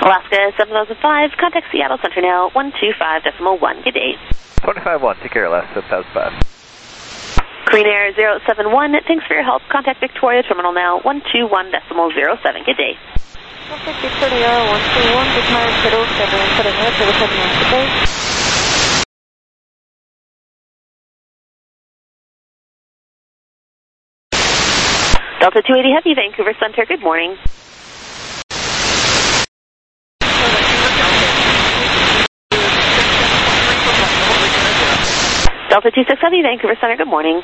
Alaska 7005, contact Seattle Center now, 125.1. Good day. 25-1, take care, Alaska 7005. Korean Air 071, thanks for your help. Contact Victoria Terminal now, 121.07. Good day. Contact Victoria 121, Bismarck 07, put ahead, 071, good day. Delta 280 Heavy, Vancouver Center, good morning. Delta 26 Heavy, Vancouver Center, good morning.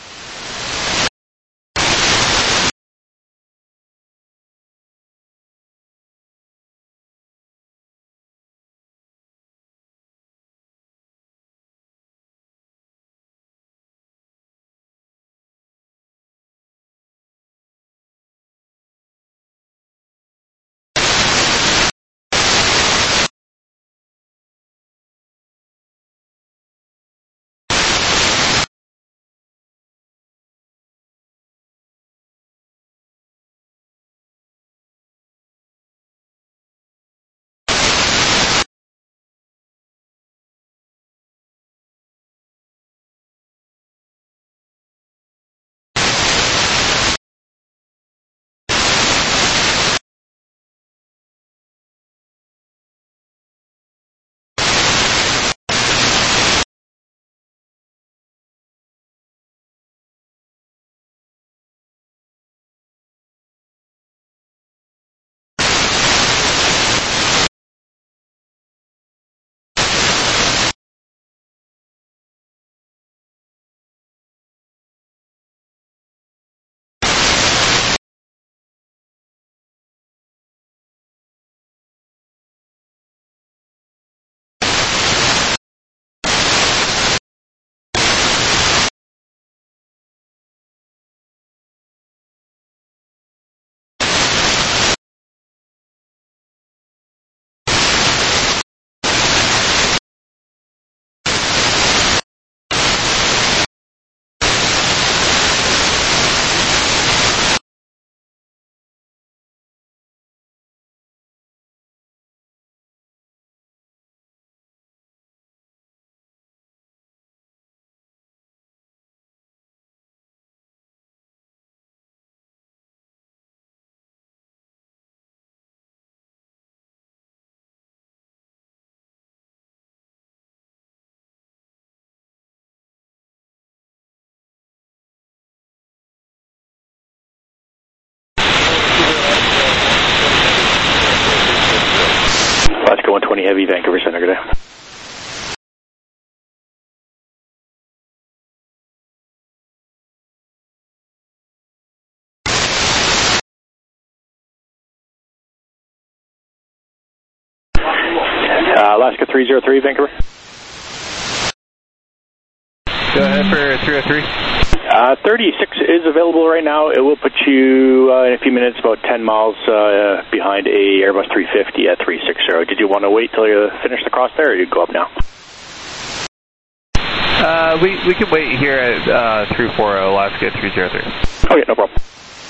Alaska 120 Heavy, Vancouver Center, good day. Alaska 303, Vancouver. Go ahead for 303. 36 is available right now. It will put you in a few minutes about 10 miles behind a Airbus 350 at 360. Did you want to wait till you finish the cross there, or you go up now? We can wait here at 340 Alaska 303. Okay, no problem.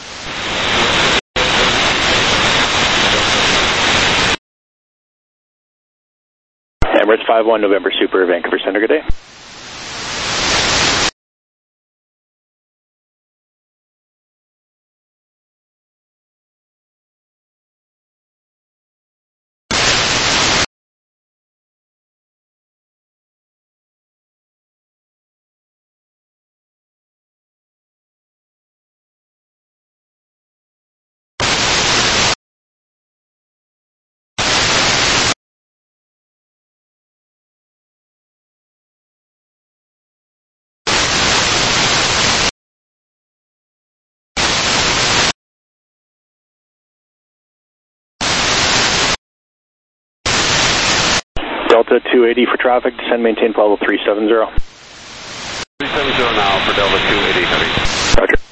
Emirates 51 November Super, Vancouver Center, good day. Delta 280 for traffic, descend maintain level 370. 370 now for Delta 280 heavy. Roger.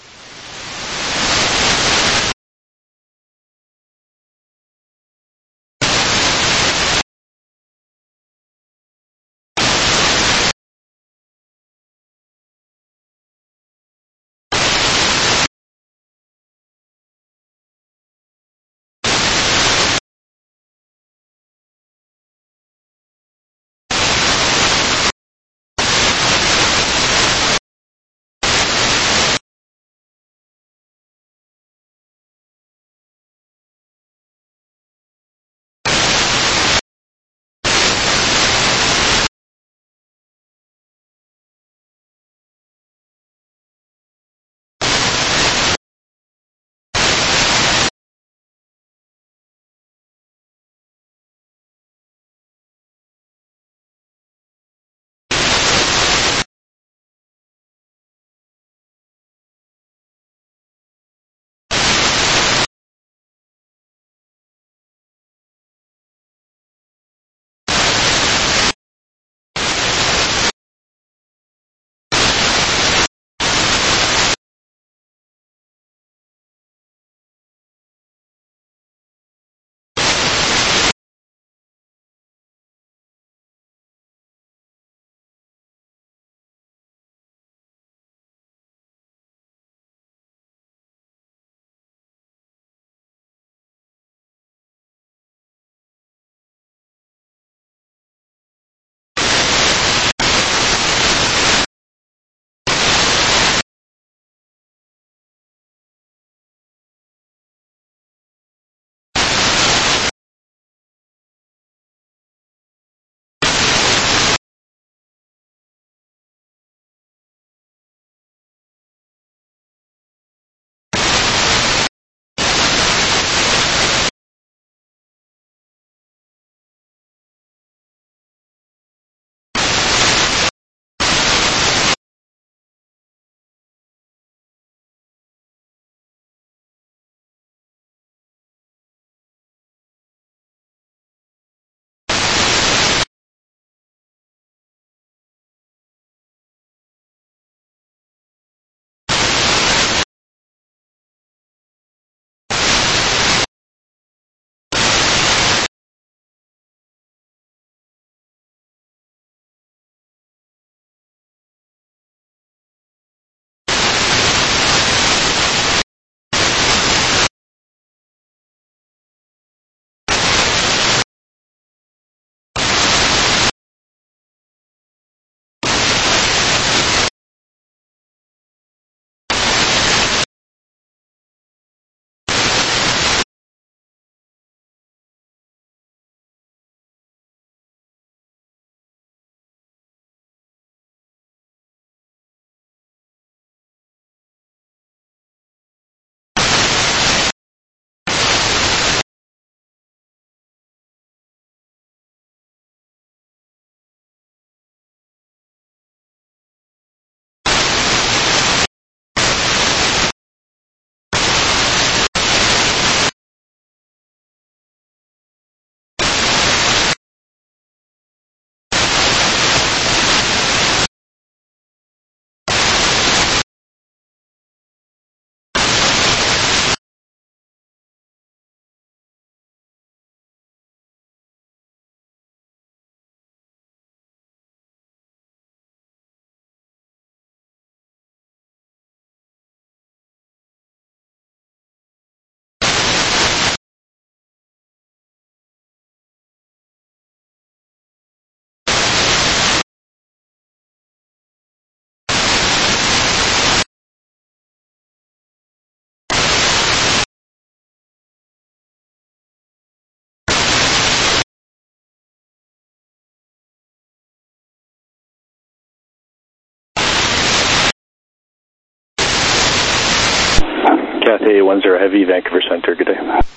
Cathay 10 Heavy, Vancouver Center, good day.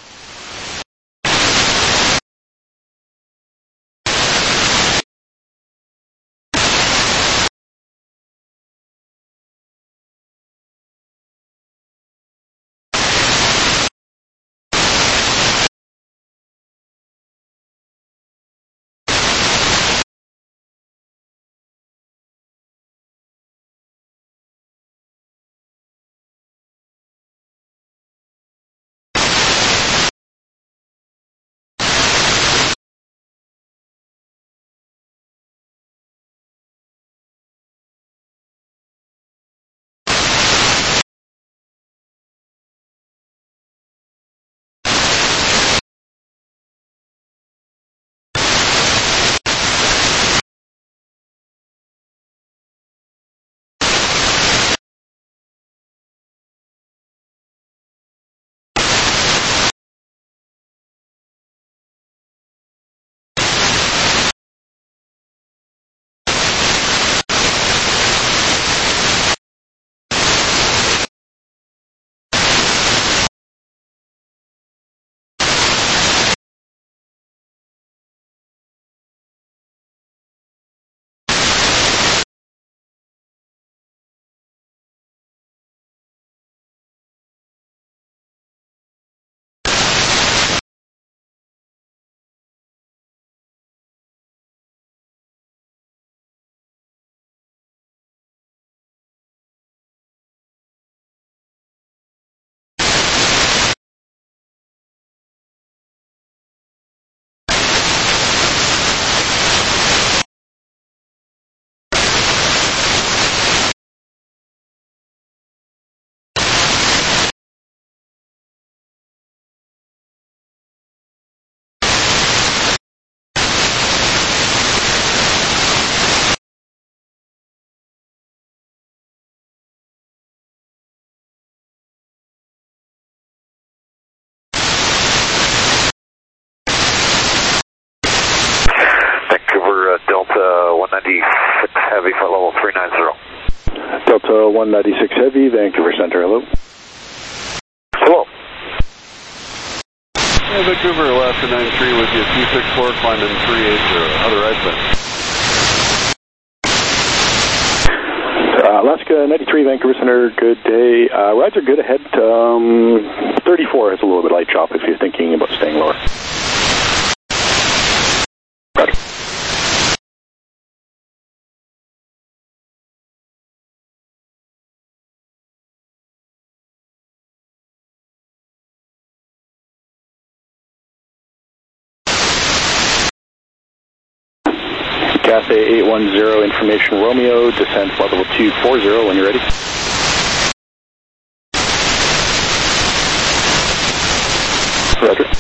Delta 196 Heavy, flight level 390. Delta 196 Heavy, Vancouver Center, hello. Hello. Vancouver, Alaska 93 with you, 264, climbing 380. How do rides been? Alaska 93, Vancouver Center, good day. Rides are good ahead. 34 has a little bit light chop if you're thinking about staying lower. Cathay 810, information Romeo, descent flight level 240 when you're ready. Roger.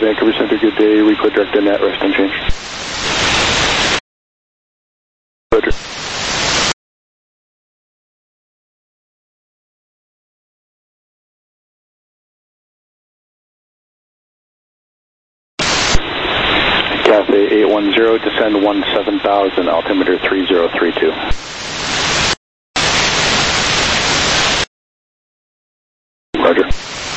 Vancouver Center, good day. Recode direct net, rest and change. Roger. Cathay 810, descend 17,000, altimeter 3032. Roger.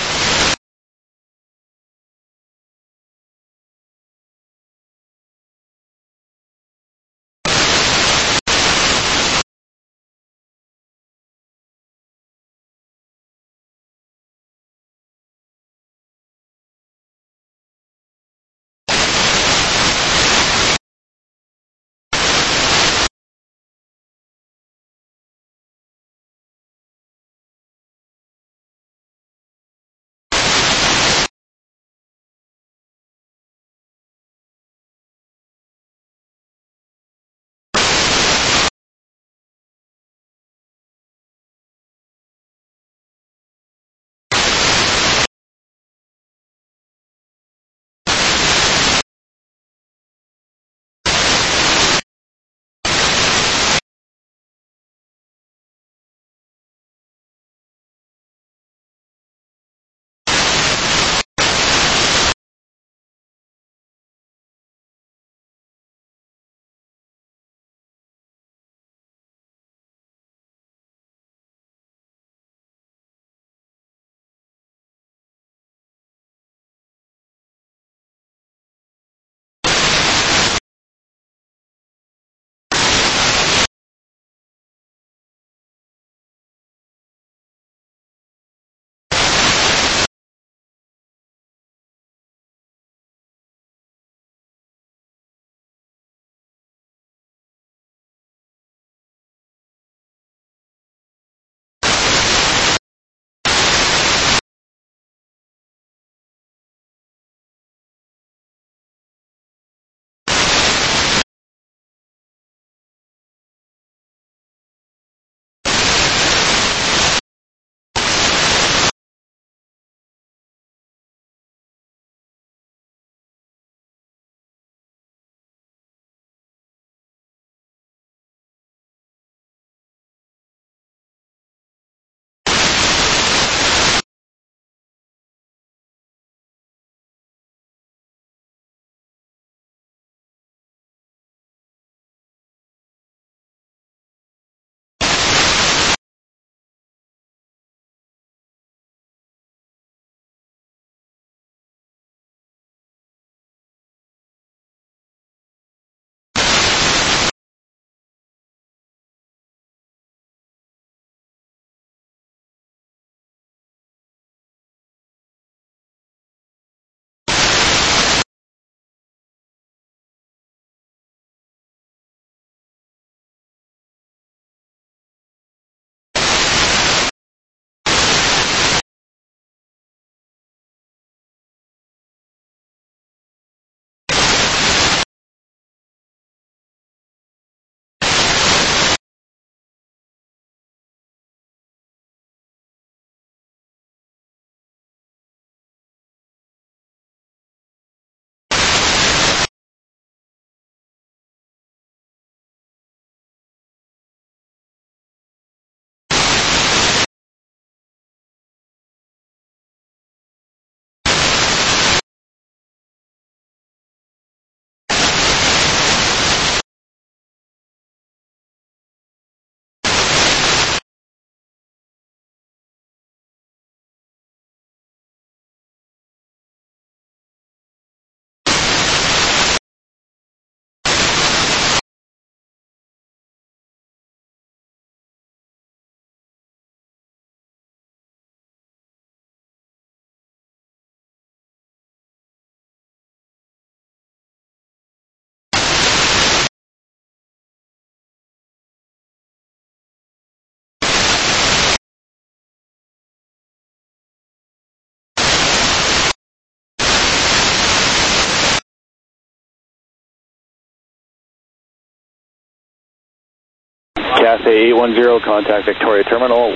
Cathay 810, contact Victoria Terminal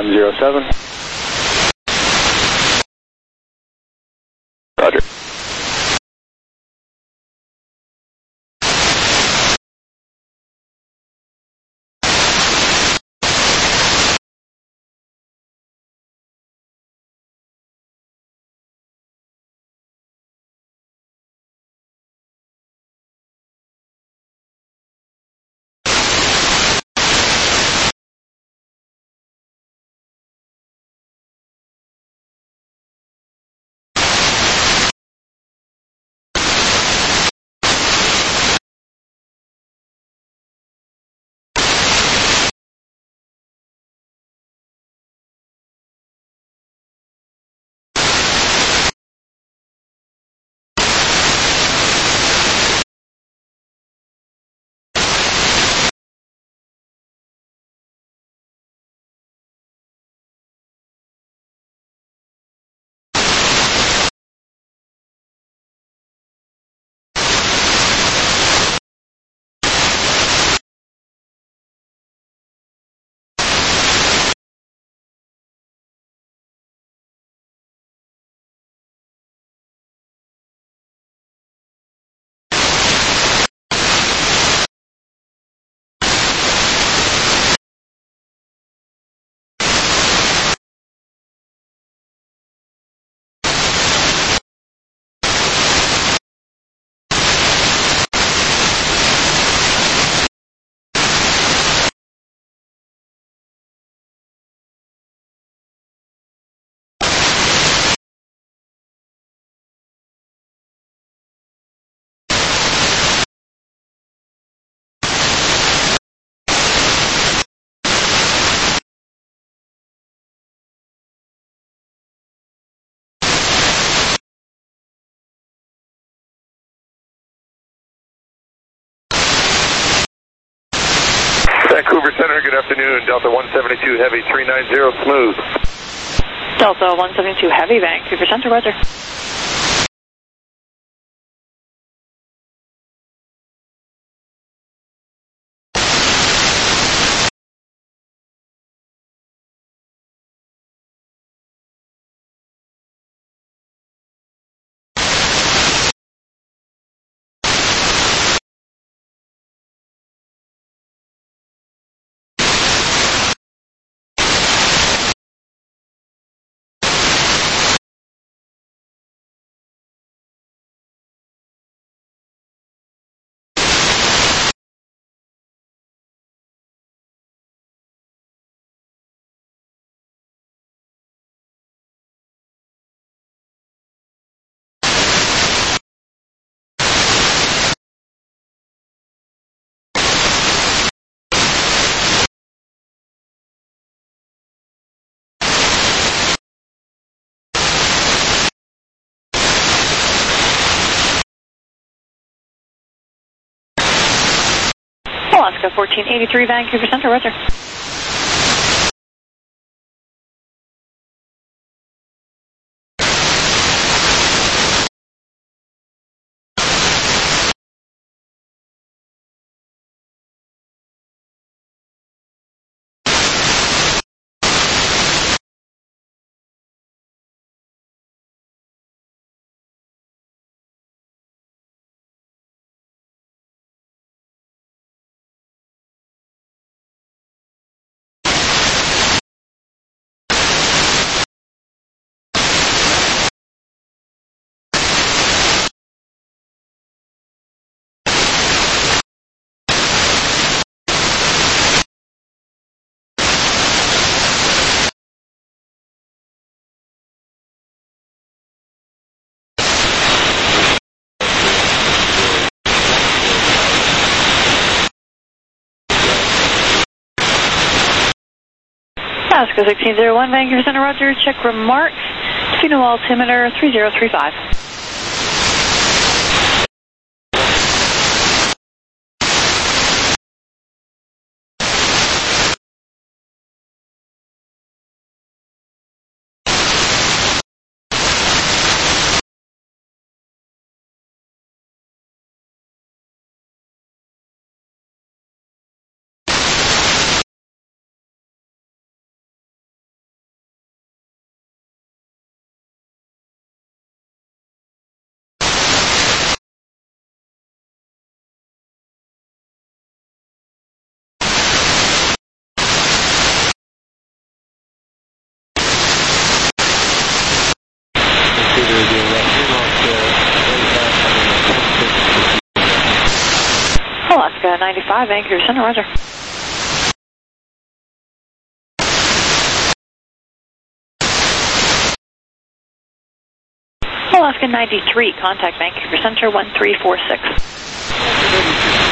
12107. Roger. Vancouver Center, good afternoon. Delta 172 Heavy 390 smooth. Delta 172 Heavy, Vancouver Center, roger. Alaska 1483, Vancouver Center, roger. Alaska 1601, Vancouver Center, roger. Check remark. Pheno altimeter 3035. Alaska 95, Vancouver Center, roger. Alaska 93, contact Vancouver Center 1346.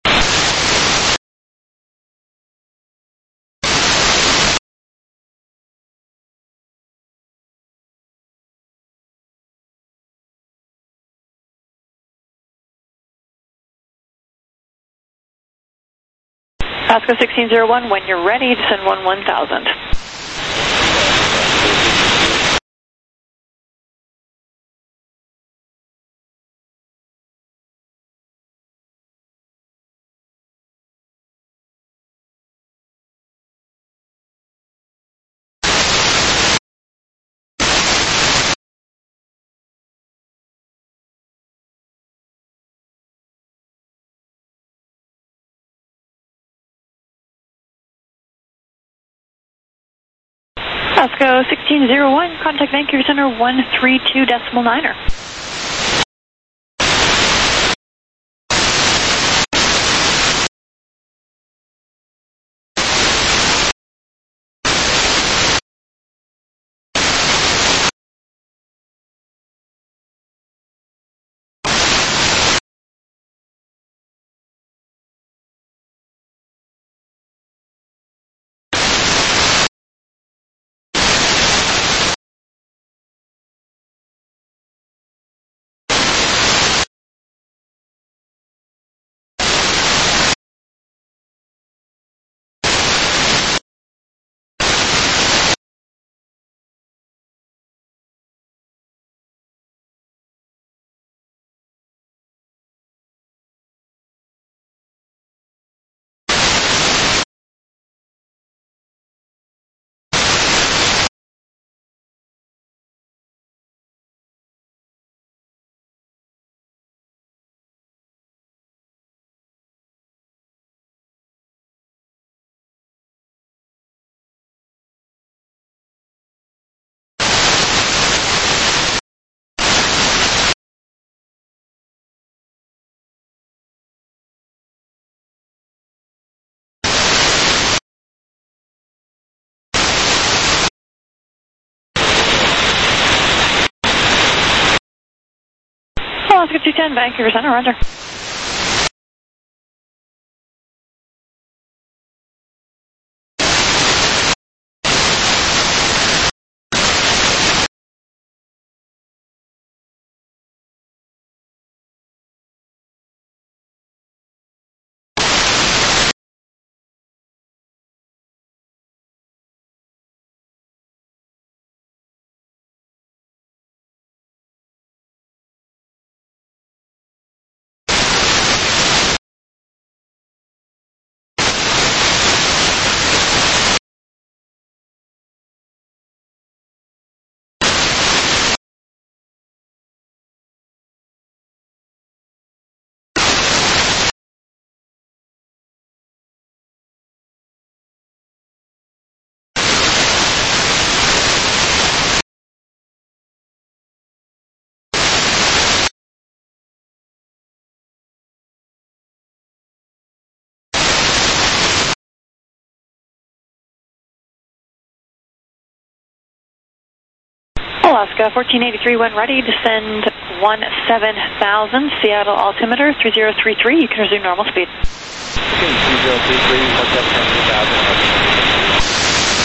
Alaska 1601, when you're ready, descend 1000. Alaska 1601, contact Vancouver Center 132.9er. Alaska 210, Vancouver Center, roger. Alaska 1483, when ready, descend 17,000, Seattle altimeter 3033, you can resume normal speed. Okay, 3033, 17,000.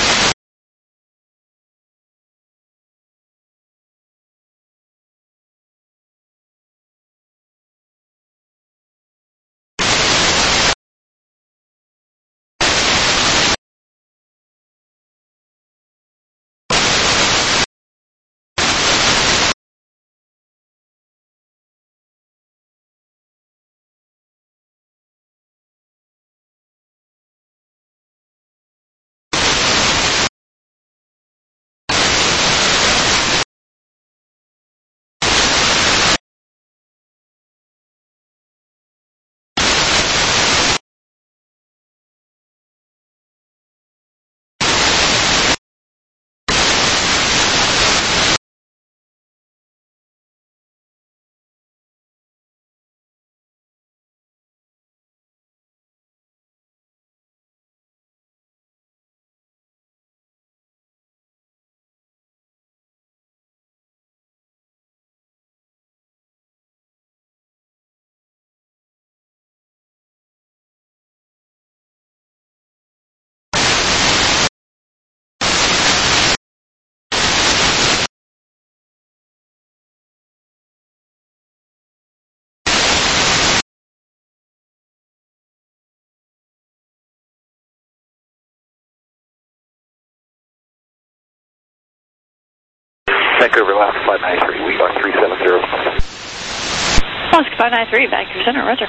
Vancouver, Alaska 593, we are 370. Alaska 593, Vancouver Center, roger.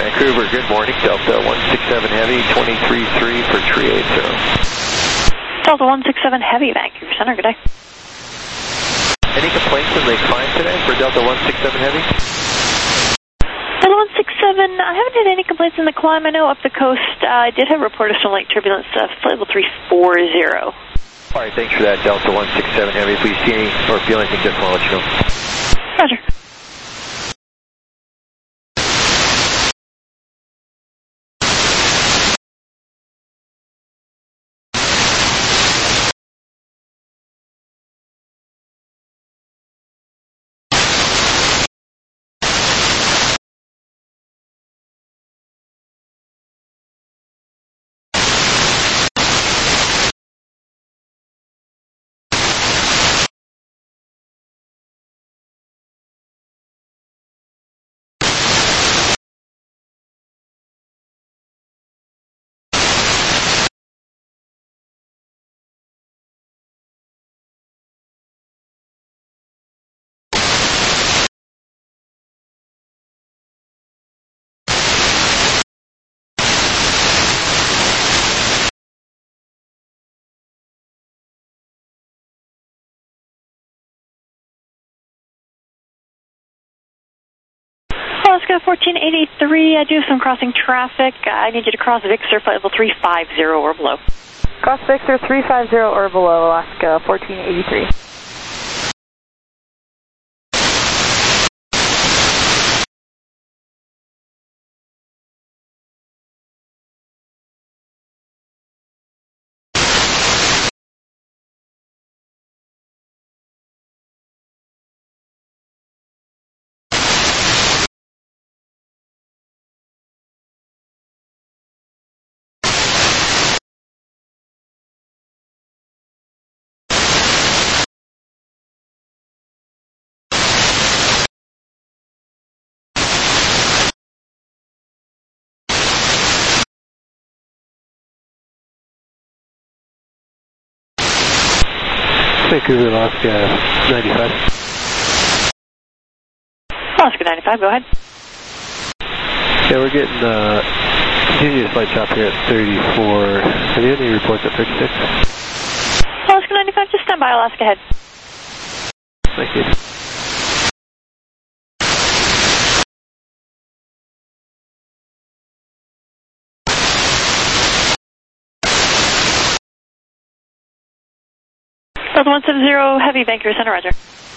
Vancouver, good morning. Delta 167 Heavy, 23-3 for 380. Delta 167 Heavy, Vancouver Center, good day. Any complaints in the climb today for Delta 167 Heavy? Delta 167, I haven't had any complaints in the climb. I know up the coast, I did have a report of some light turbulence, flight level 340. All right, thanks for that, Delta 167 Heavy. If we see any or feel anything different, I'll let you know. Roger. Alaska 1483, I do have some crossing traffic. I need you to cross Victor, flight level 350 or below. Cross Victor 350 or below, Alaska 1483. Vancouver, Alaska 95. Alaska 95, go ahead. Yeah, we're getting continuous light chop here at 34. Have you had any reports at 36? Alaska 95, just stand by, Alaska head. Thank you. Delta 170 Heavy, Vancouver Center, roger.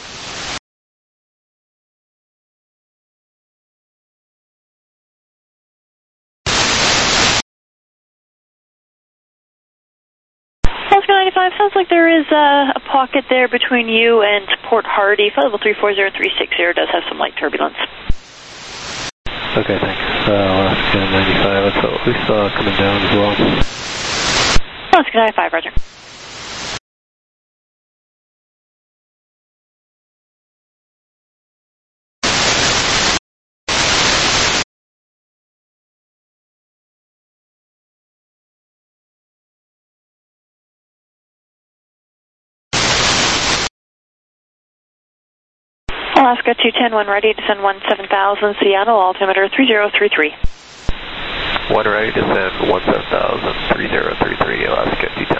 Alaska 95, sounds like there is a pocket there between you and Port Hardy. Flight level 340-360 does have some light turbulence. Okay, thanks. Alaska 95, that's what we saw coming down as well. Alaska 95, roger. Alaska 210, one ready to send 17,000, Seattle, altimeter 3033. One ready to send 17,000, 3033, Alaska 210.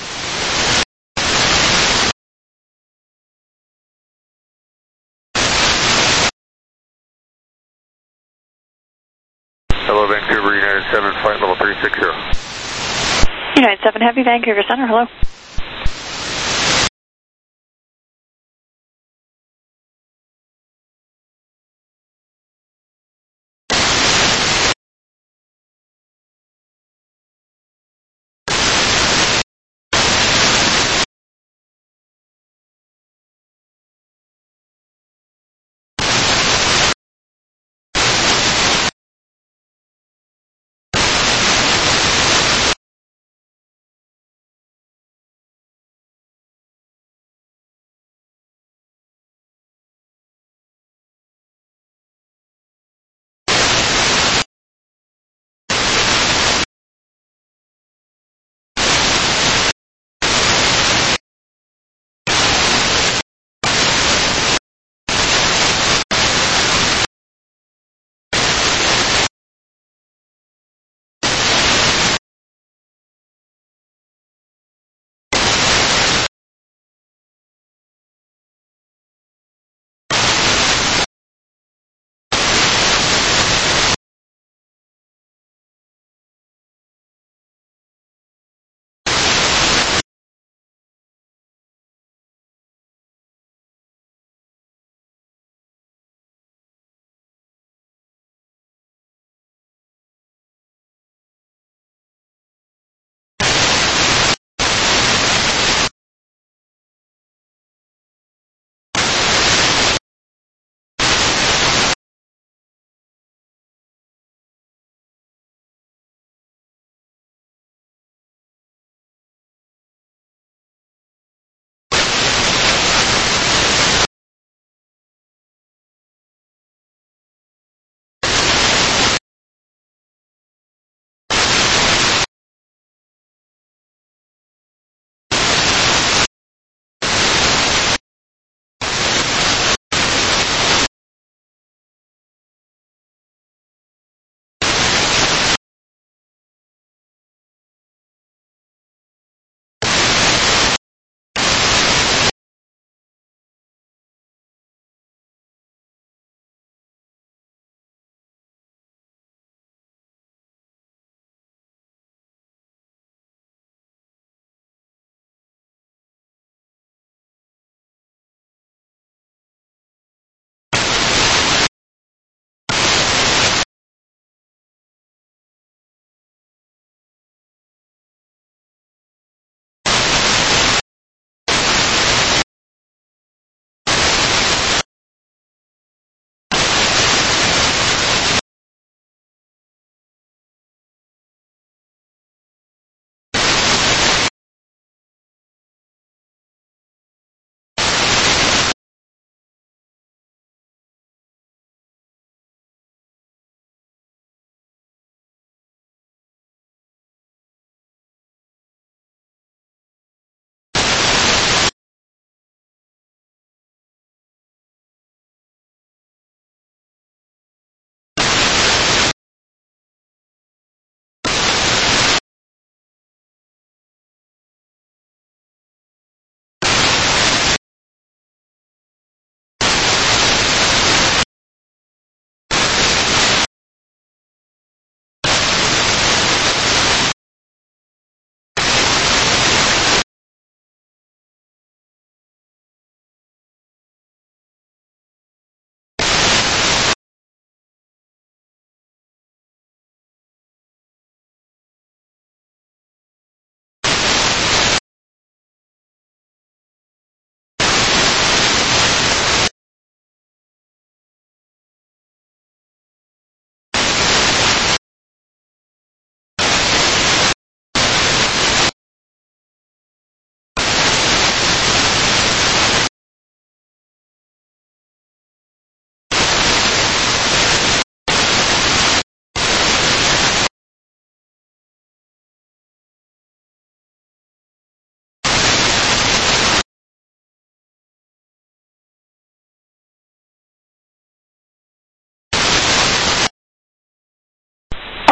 Hello, Vancouver, United 7, flight level 360. United 7 Heavy, Vancouver Center, hello.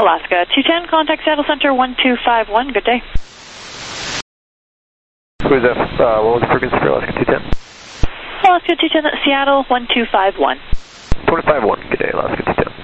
Alaska 210, contact Seattle Center 1251. Good day. Who's that? What was the frequency for Alaska 210? Alaska 210, Seattle 1251. 251. Good day, Alaska 210.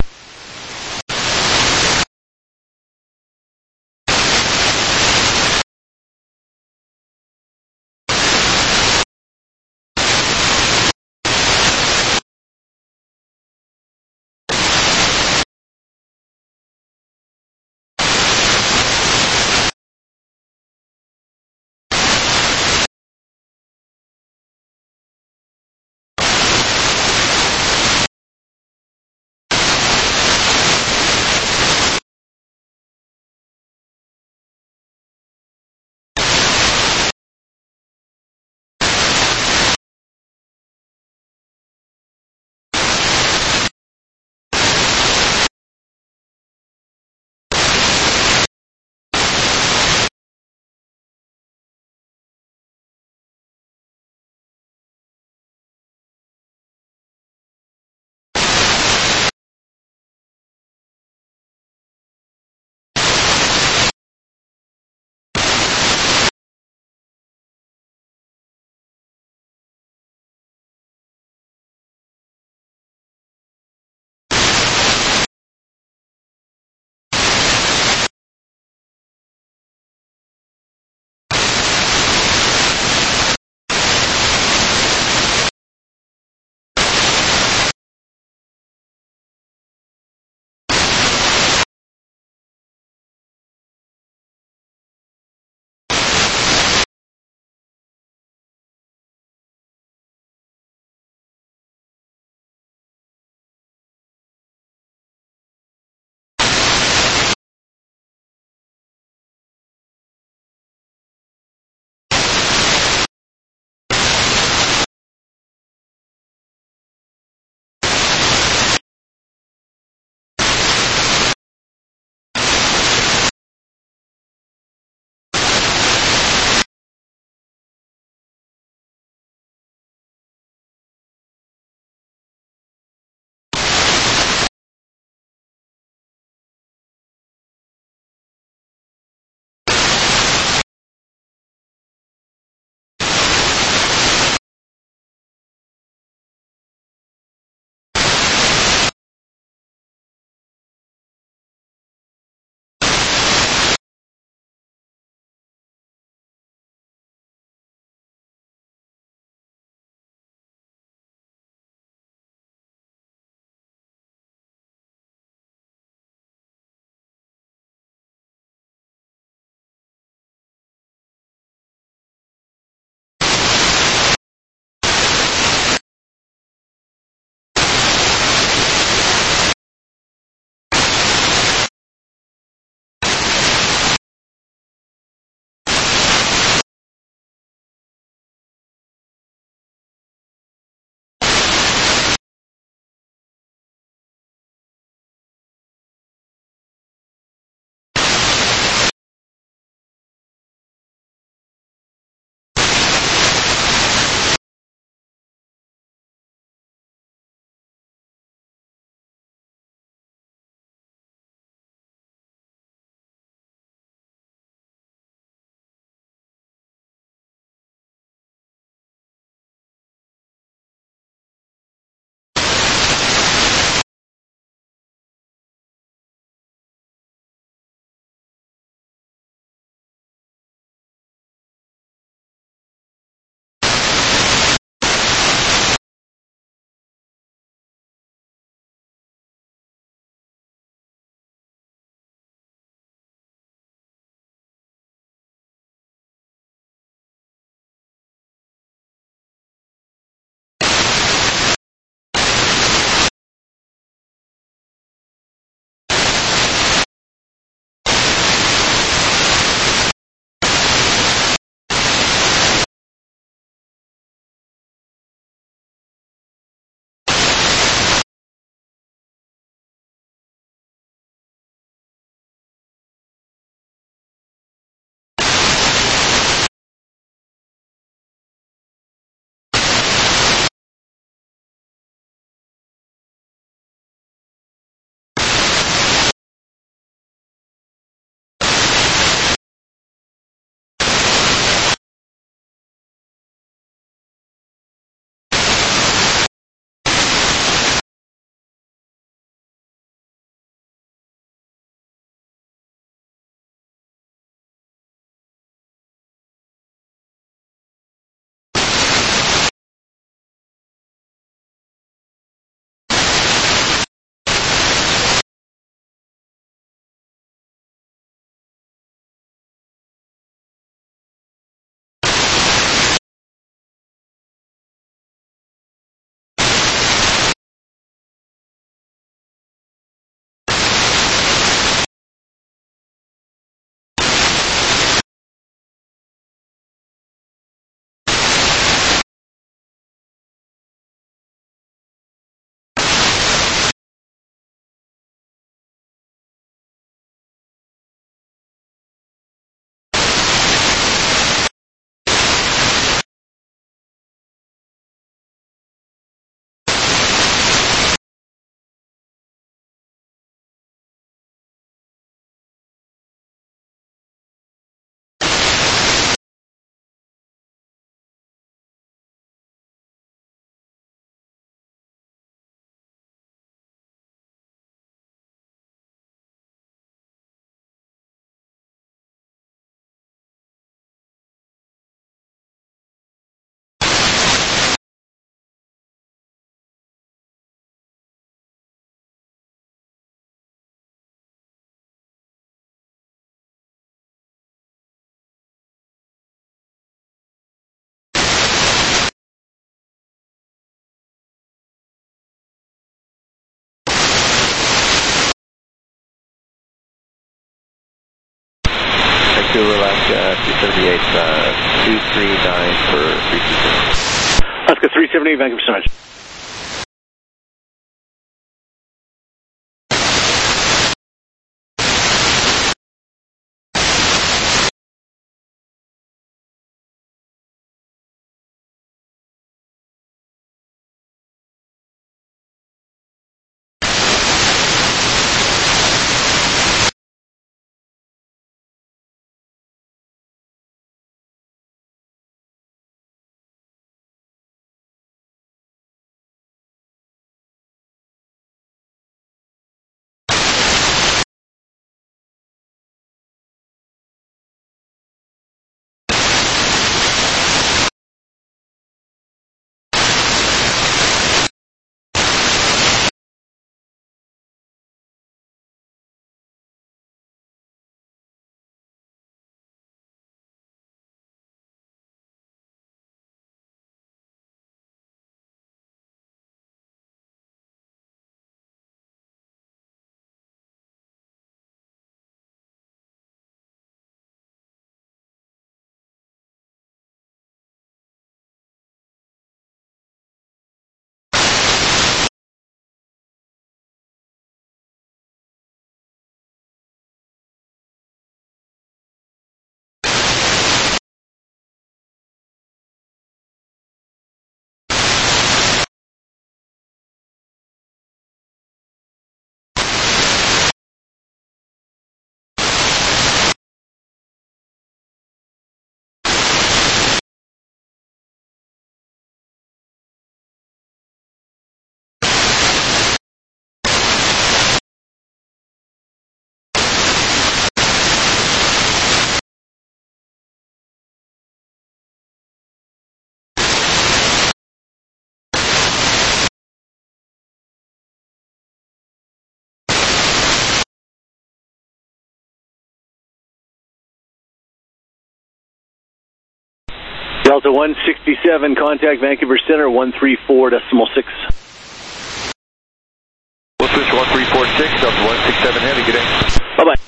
Alaska 278, 239 for 326. Alaska 378, thank you so much. Delta 167, contact Vancouver Center 134.6. We'll switch 1346, Delta 167 Heavy, good day. Bye-bye.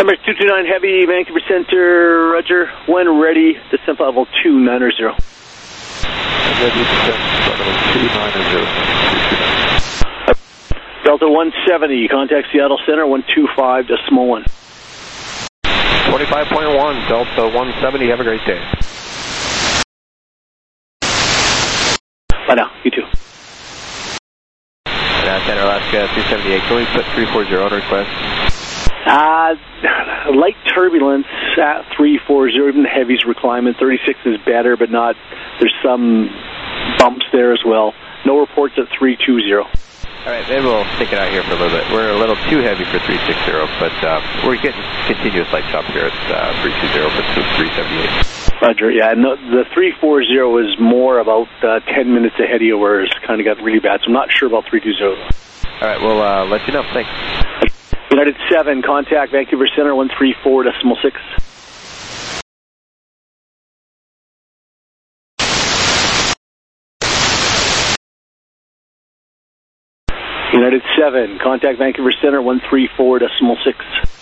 Emirates 229 Heavy, Vancouver Center, Roger. When ready, descent level 290. Ready, descent level 290. Delta 170, contact Seattle Center, 125.1. 25.1, Delta 170, have a great day. Bye now, you too. Center Alaska 278, can we put 340 on request? Light turbulence at 340, even the heavies were climbing. 36 is better, but not, there's some bumps there as well. No reports at 320. All right, maybe we'll stick it out here for a little bit. We're a little too heavy for 360, but we're getting continuous light chop here at 320 for 378. Roger, yeah, and the 340 is more about 10 minutes ahead of you, where it's kind of got really bad, so I'm not sure about 320. All right, we'll let you know. Thanks. United 7, contact Vancouver Center, 134.6. United 7, contact Vancouver Center, 134.6.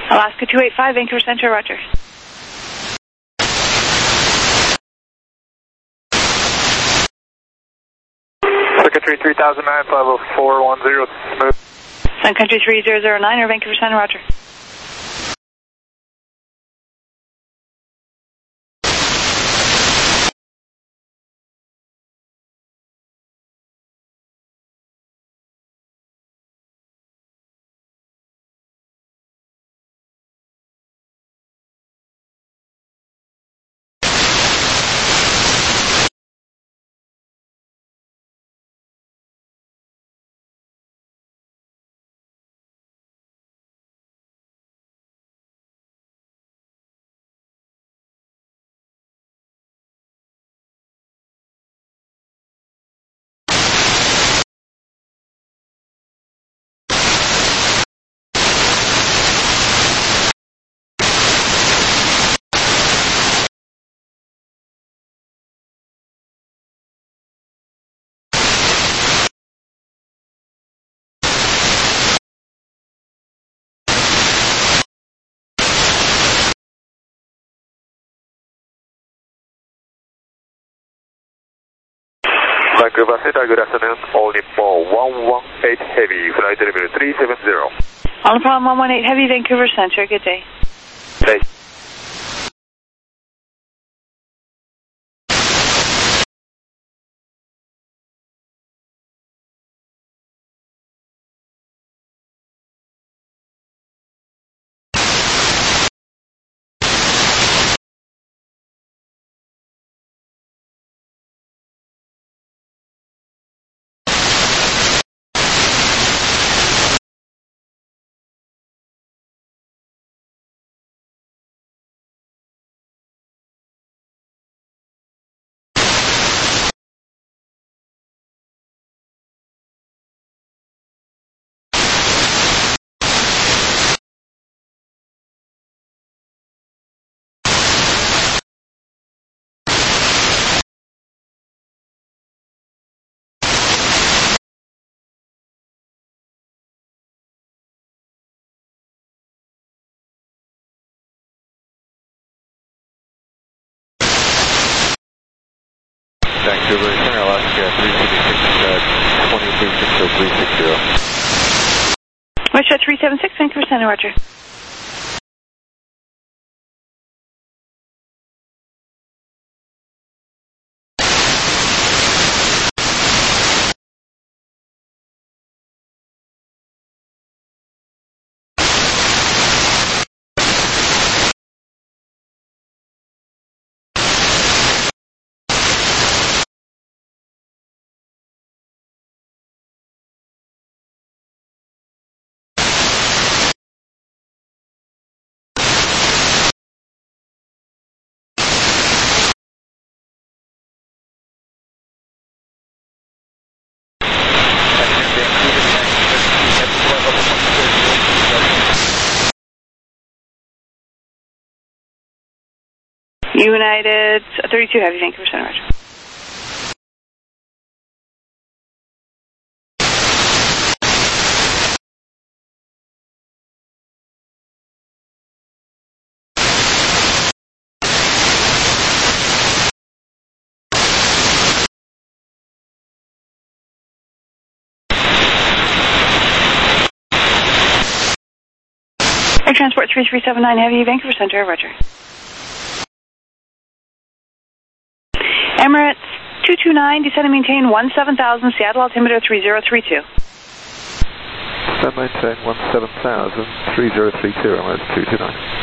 Alaska 285, Vancouver Center, roger. Sun Country 3009, 50410, smooth. Sun Country 3009 or Vancouver Center, roger. Vancouver Center, good afternoon. All Nippon 118 Heavy, flight level 370. All the problem 118 Heavy, Vancouver Center, good day. Day. Vancouver Center, Alaska 376, 2360. Russia 376, Vancouver Center, roger. United 32 Heavy, Vancouver Center, roger. Air Transport 3379 Heavy, Vancouver Center, roger. Emirates 229, descend and maintain 17,000, Seattle altimeter 3032. Descend maintain 17,000, 3032, Emirates 229.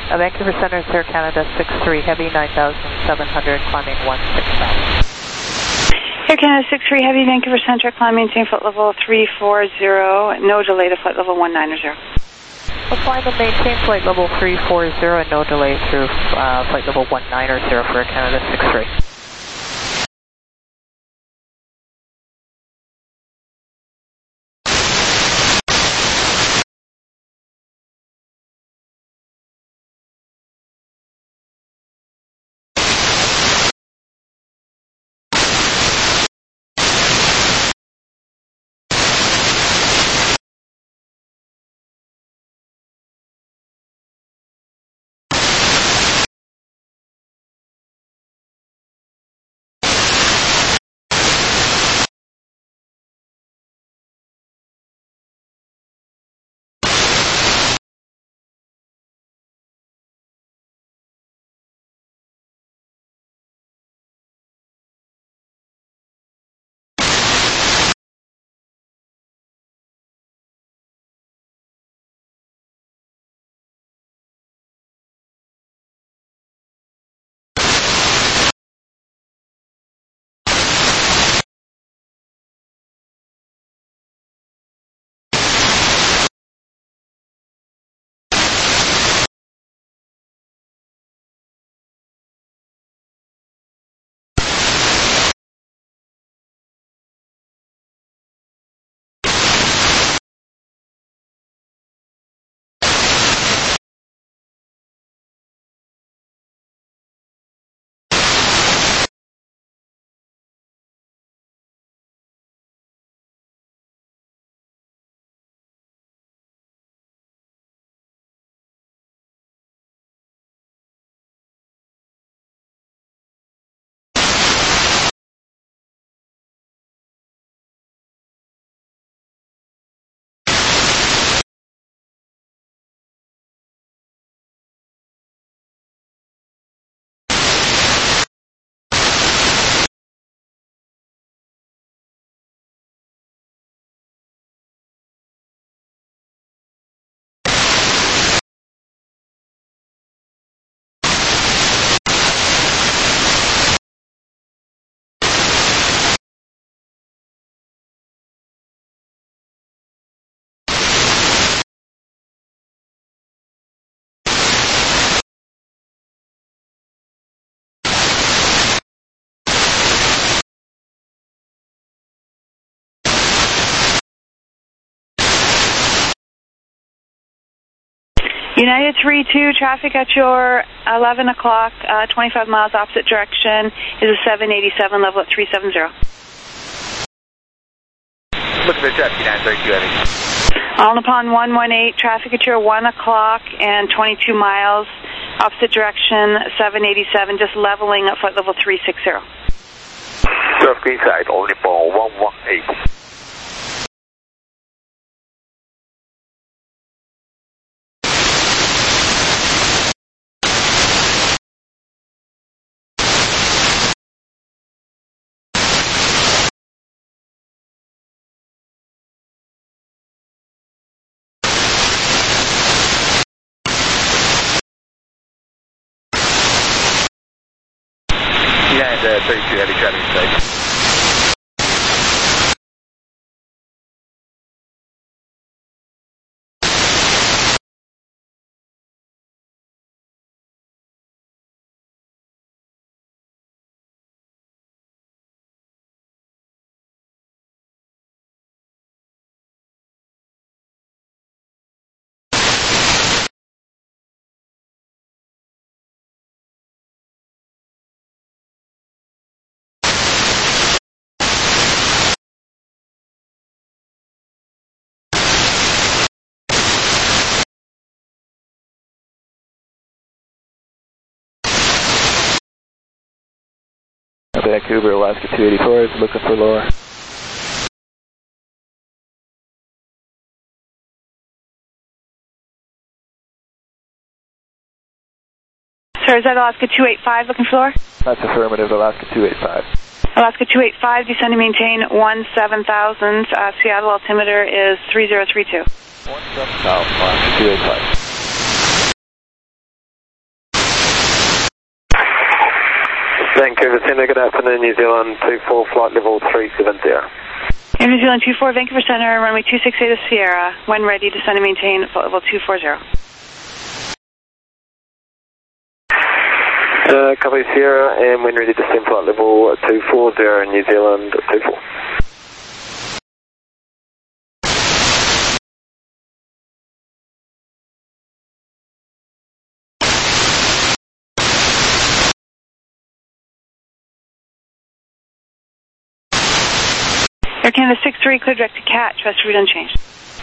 Vancouver Center, Air Canada 63 Heavy, 9,700, climbing 16,000. Air Canada 63 Heavy, Vancouver Center, climb maintain flight level 340, no delay to flight level 190. We'll climb and maintain flight level 340 and no delay through flight level 190 for Air Canada 63. United 32, traffic at your 11 o'clock, 25 miles opposite direction is a 787, level at 370. Looking for traffic, United 32 Heavy. All upon 118, traffic at your 1 o'clock and 22 miles opposite direction, 787, just leveling at flight level 360. Surf green side, only for 118. United 32 Heavy, traffic inside. Vancouver, Alaska 284 is looking for lower. Sir, is that Alaska 285 looking for lower? That's affirmative, Alaska 285. Alaska 285, descend and maintain 17,000. Seattle altimeter is 3032. 17,000, Alaska 285. Vancouver Center, good afternoon, New Zealand 24, flight level 370. Air New Zealand 24, Vancouver Center, runway 26 to Sierra. When ready, descend and maintain flight level 240. Copy Sierra, and when ready, descend flight level 240, New Zealand 24. Air Canada 63, clear direct to catch, rest route unchanged.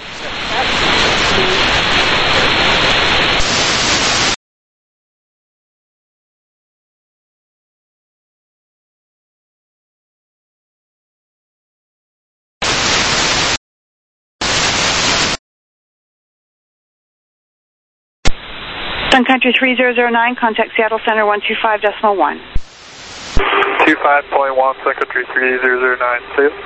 Sun Country 3009, contact Seattle Center 125.1. 25.1, Sun Country 3009, see you.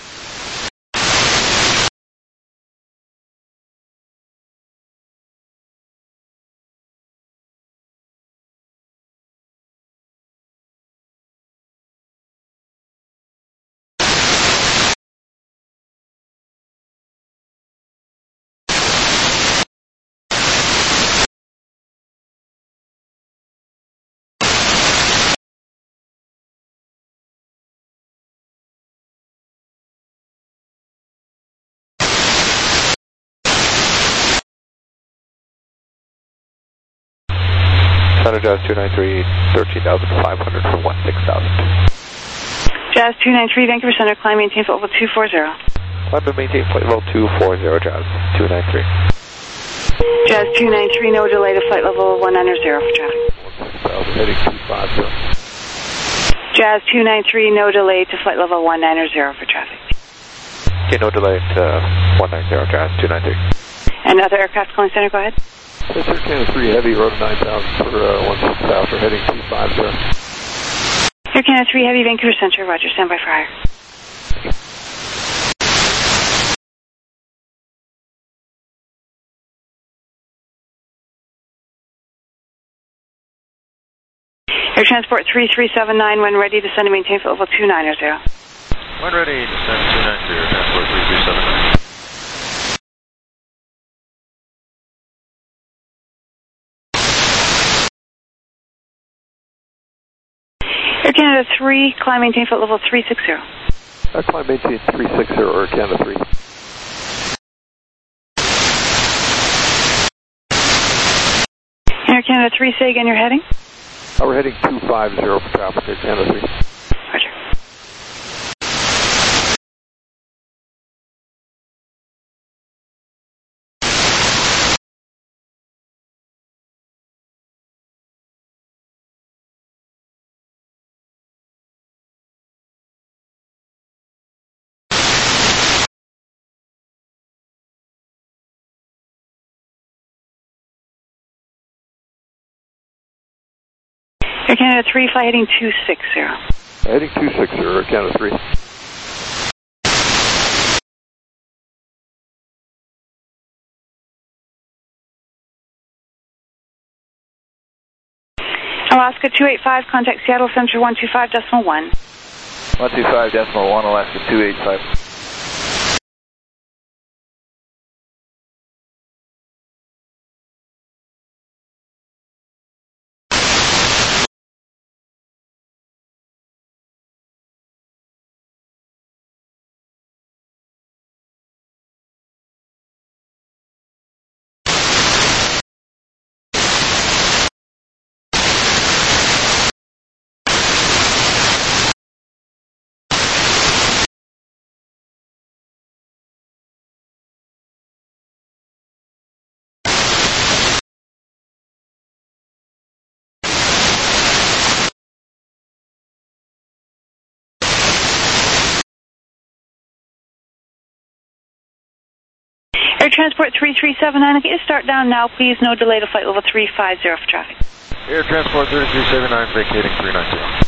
Center Jazz 293, 13,500 for 16,000. Jazz 293, Vancouver Center, climb maintain flight level 240. Climb and maintain flight level 240, Jazz 293. Jazz 293, no delay to flight level 190 for traffic. Heading 250. Jazz 293, no delay to flight level 190 for traffic. Okay, no delay to 190, Jazz 293. And other aircraft calling center, go ahead. Yes, Air Canada 3 Heavy, road 9,000 for 16,000, heading 250. Air Canada 3 Heavy, Vancouver Center, roger, standby for hire. Air Transport 3379, when ready, descend and maintain flight level 290. When ready, descend 290, Air Transport 3379. Air Canada 3, climb maintain flight level 360. Climb maintain 360, Air Canada 3. Air Canada 3, say again your heading? We're heading 250 for traffic, Air Canada 3. Roger. Air Canada 3, fly heading 260. Heading 260, Air Canada 3. Alaska 285, contact Seattle Center 125.1. 125.1, Alaska 285. Air Transport 3379, can you start down now, please? No delay to flight level 350 for traffic. Air Transport 3379, vacating 390.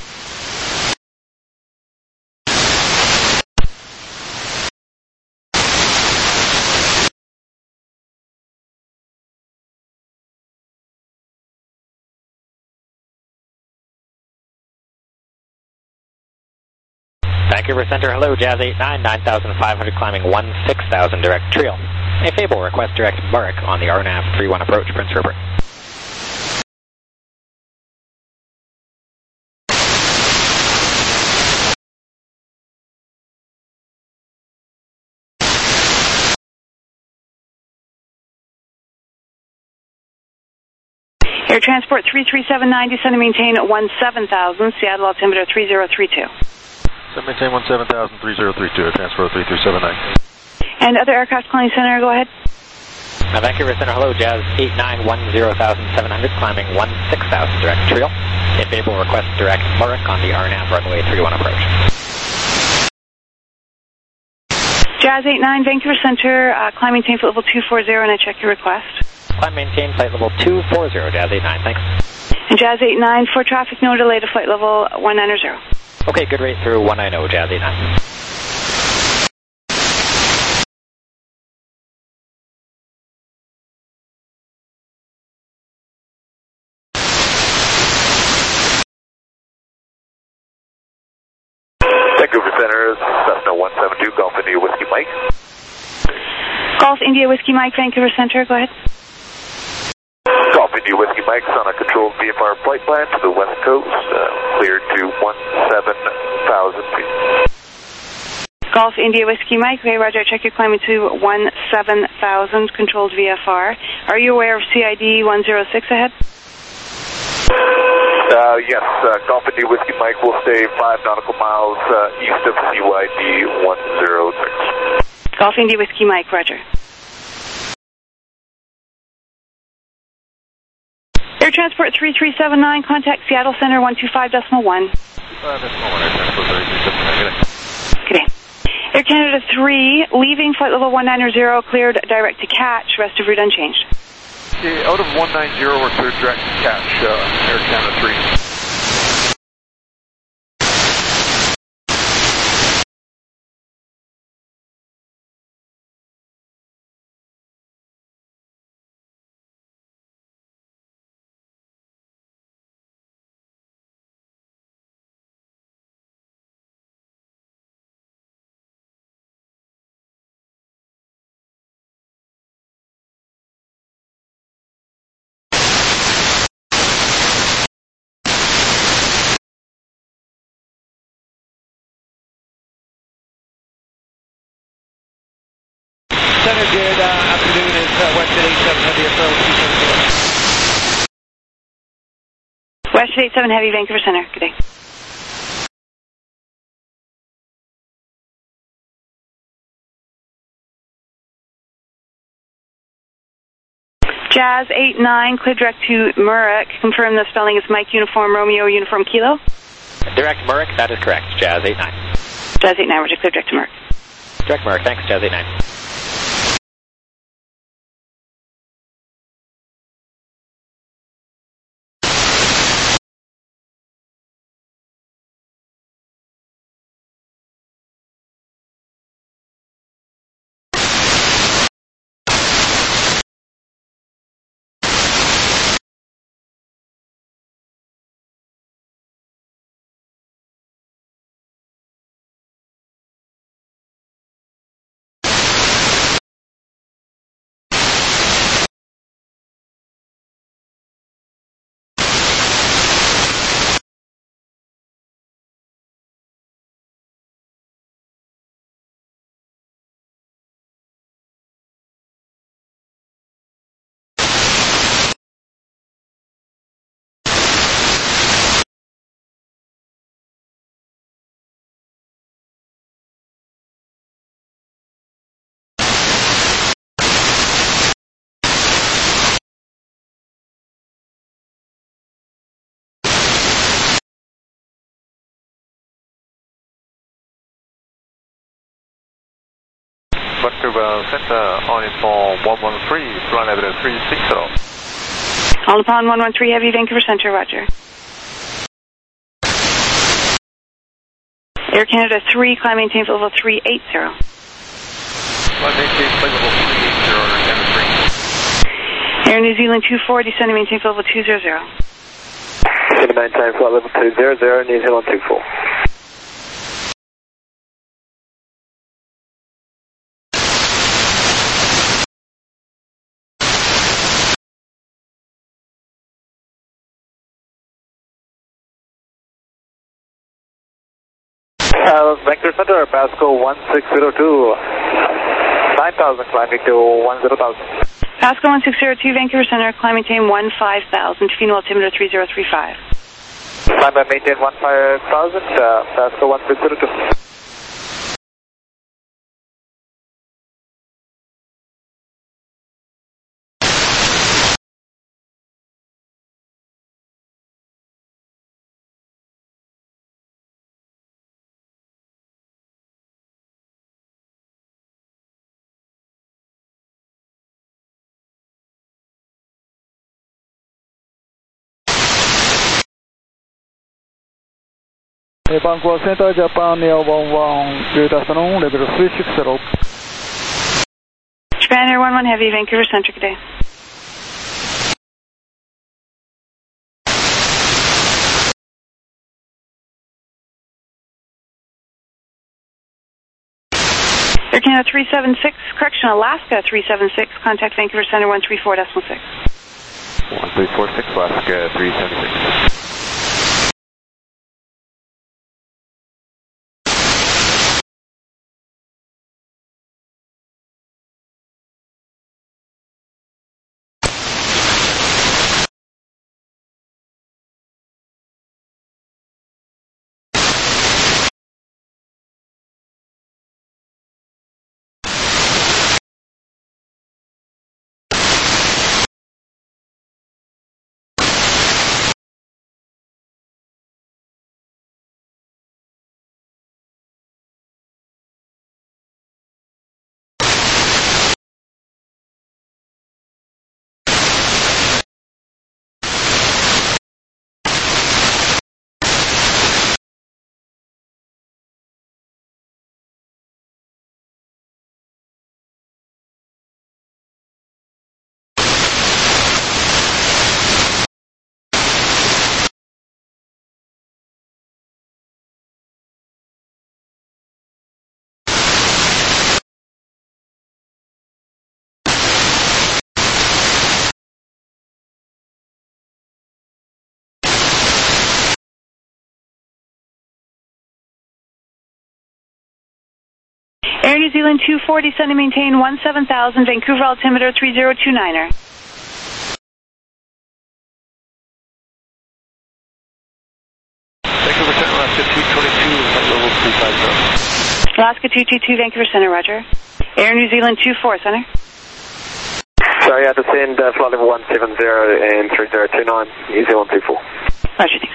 Vancouver Center, hello, Jazz 89, 9,500 climbing 16,000 direct Trial. A Fable, request direct Murrick on the RNAV 31 approach, Prince Rupert. Air Transport 33790, descend and maintain 17,000, Seattle altimeter 3032. So maintain 17,000, 3032, Air Transport 33790. And other aircraft calling center, go ahead. Vancouver Center, hello, Jazz 89, 10,700, climbing 16,000 direct Trial. A Fable, request direct Murrick on the RNAV runway 31 approach. Jazz 89, Vancouver Center, climb maintain flight level 240, and I check your request. Climb maintain flight level 240, Jazz 89, thanks. And Jazz 89, for traffic, no delay to flight level 190. Okay, good rate through 190, Jazz 89. Vancouver Center, Cessna 172, Golf India Whiskey Mike. Golf India Whiskey Mike, Vancouver Center, go ahead. Golf India Whiskey Mike on a controlled VFR flight plan to the west coast, cleared to 17,000 feet. Golf India Whiskey Mike, okay, roger, check your climbing to 17,000, controlled VFR. Are you aware of CID 106 ahead? Yes, Golf India Whiskey Mike will stay 5 nautical miles east of CYD 106. Golf India Whiskey Mike, roger. Air Transport 3379, contact Seattle Center 125.1. 125.1, Air Transport 3379. Good day. Air Canada 3, leaving flight level 190, cleared direct to catch, rest of route unchanged. Okay, out of 190, we're cleared direct to catch, Air Canada 3. Center, good afternoon. It's Westjet 87 Heavy approach. Westjet 87 Heavy, Vancouver Center, good day. Jazz 89, clear direct to Murrick. Confirm the spelling is Mike Uniform Romeo Uniform Kilo. Direct Murrick, that is correct. Jazz 89. Jazz 89, we're just clear direct to Murrick. Direct Murrick, thanks, Jazz 89. Vancouver Center, on for 113, flight evidence 360. All upon 113 Heavy, Vancouver Center, roger. Air Canada 3, climb maintain flight level 380. Climb maintain flight level 380, Air Canada 3. Air New Zealand 240, descend and maintain flight level 200. 79 time flight level 200, New Zealand 24. Vancouver Center, Pasco 1602. 9,000 climbing to 10,000. Pasco 1602, Vancouver Center, climb maintain 15,000, to final altimeter 3035. Climb and maintain 15,000, Pasco 1602. Vancouver Center, Japan, Air 11, good afternoon, level 360. Japan Air 11 Heavy, Vancouver Center, good day. Air Canada 376, correction, Alaska 376, contact Vancouver Center 134.6. 1346, Alaska 376. Air New Zealand 240, send and maintain 17,000, Vancouver altimeter 3029er. Vancouver Center, Alaska 222, flight level 350. Alaska 222, Vancouver Center, roger. Air New Zealand 24, center. Sorry, I had to send flight level 170 and 3029, New Zealand 24. Roger, thanks.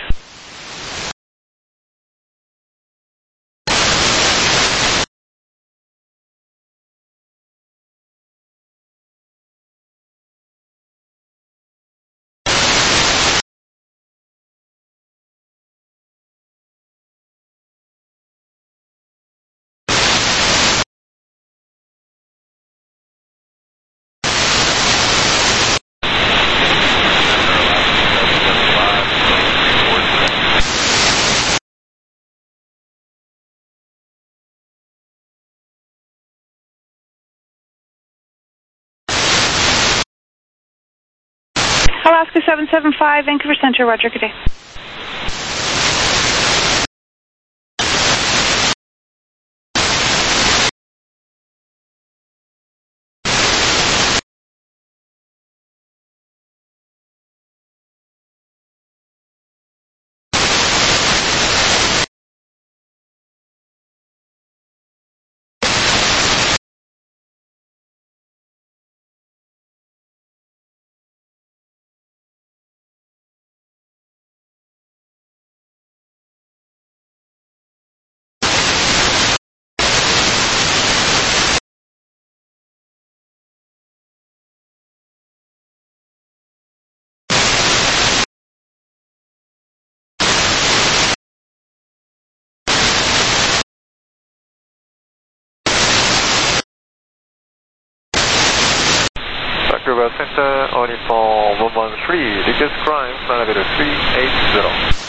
Alaska 775, Vancouver Center, roger, good day. Vancouver Center, only for 113, biggest climb, elevator 380.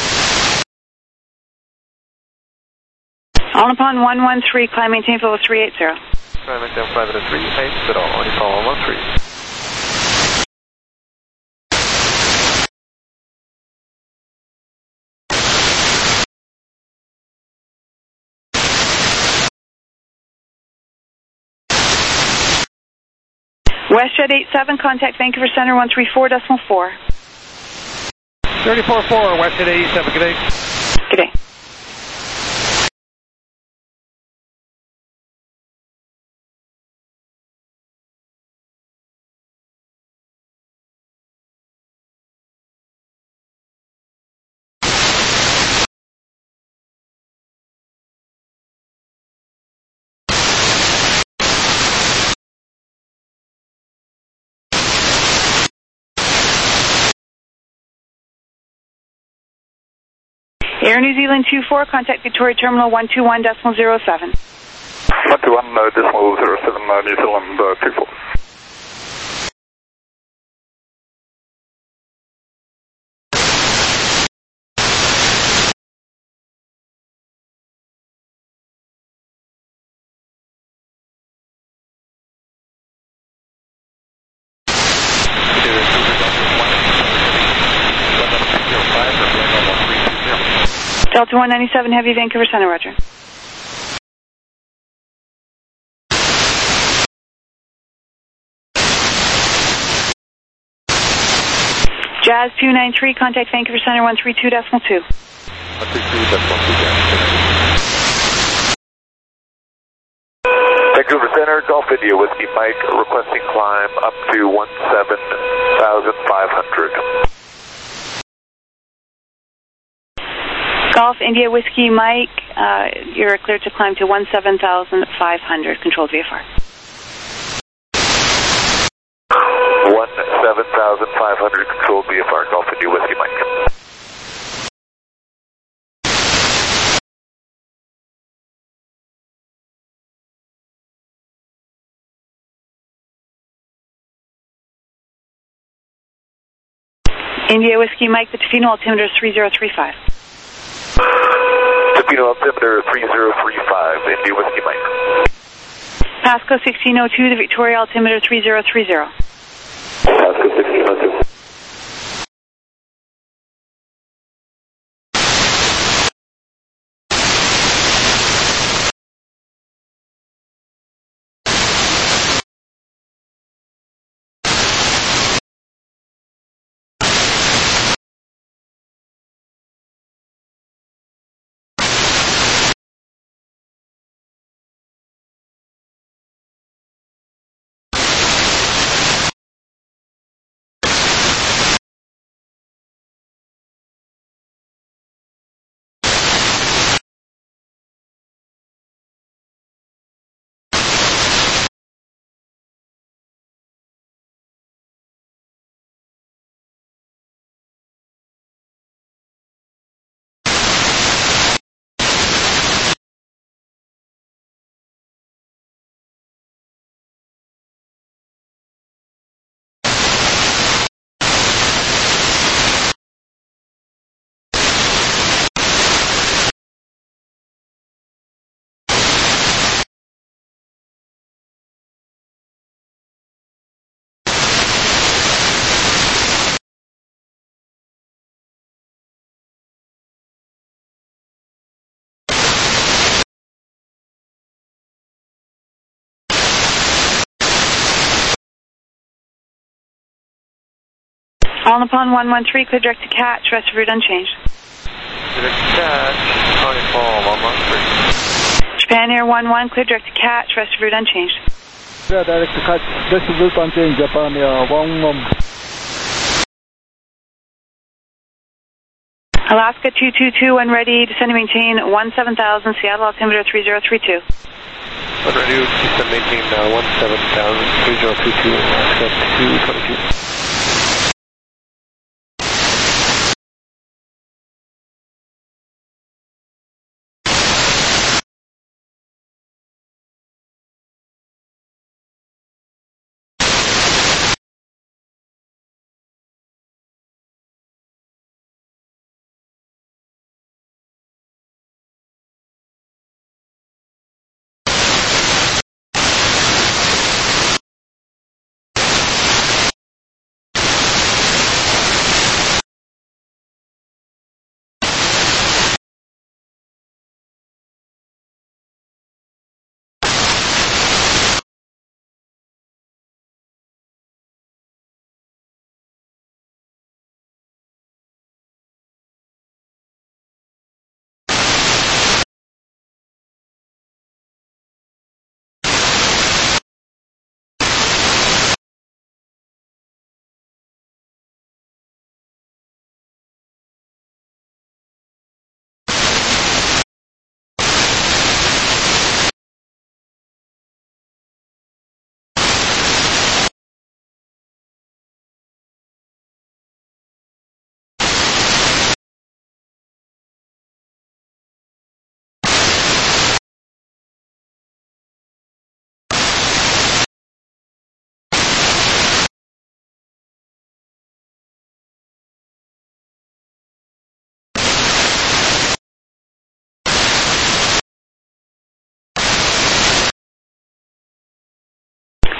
On upon 113, climb maintain level 380. Climb maintain elevator 380, only for 113. WestJet 87, contact Vancouver Center 134.4. 34-4, WestJet 87, good day. Good day. Air New Zealand 24, contact Victoria Terminal 121.07. 121.07, New Zealand 24. Delta 197 Heavy, Vancouver Center, roger. Jazz 293, contact Vancouver Center 132.2. 132.2. Vancouver Center, Golf India Whiskey Mike, requesting climb up to 17,500. Golf India Whiskey Mike, you're cleared to climb to 17,500, controlled VFR. 17,500, controlled VFR, Golf India Whiskey Mike. India Whiskey Mike, the Tofino altimeter is 3035. Tofino altimeter 3035, India Whiskey Mike. Pasco 1602, the Victoria altimeter 3030. Pasco 1602. All Nippon 113, clear direct to catch, rest of route unchanged. Direct to catch, Honeycomb 113. Japan Air 11, clear direct to catch, rest of route unchanged. Yeah, direct to catch, rest of route unchanged, Japan Air 11. Alaska 222, when ready, descend and maintain 17,000, Seattle altimeter 3032. When ready, descend and maintain 17,000, 3032, Alaska 222.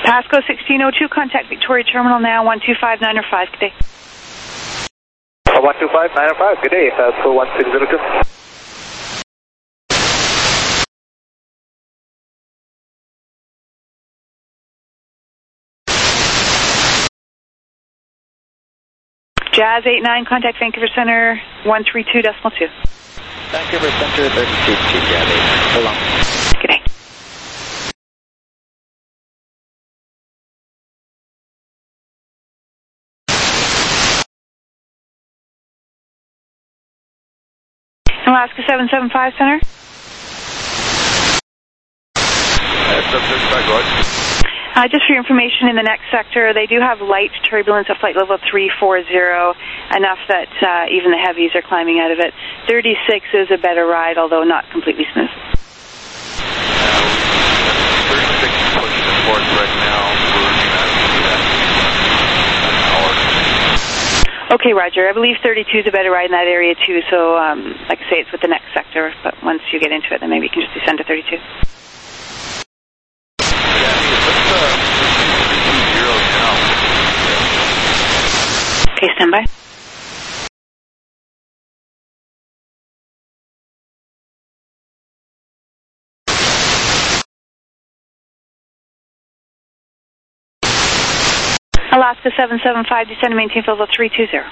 Pasco 1602, contact Victoria Terminal now, 125905, good day. 125905, good day, Pasco 1602. Jazz 89, contact Vancouver Center 132.2. Vancouver Center 32 Jazz 89. So long. Good day. Alaska 775 Center. 775, go ahead. Just for your information, in the next sector, they do have light turbulence at flight level 340, enough that even the heavies are climbing out of it. 36 is a better ride, although not completely smooth. 36 pushing the force right now. We're looking at an hour. Okay, Roger. I believe 32 is a better ride in that area, too, so like I say, it's with the next sector, but once you get into it, then maybe you can just descend to 32. Okay, stand by. Alaska 775, descend and maintain level 320. 340,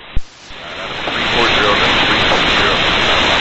then 320.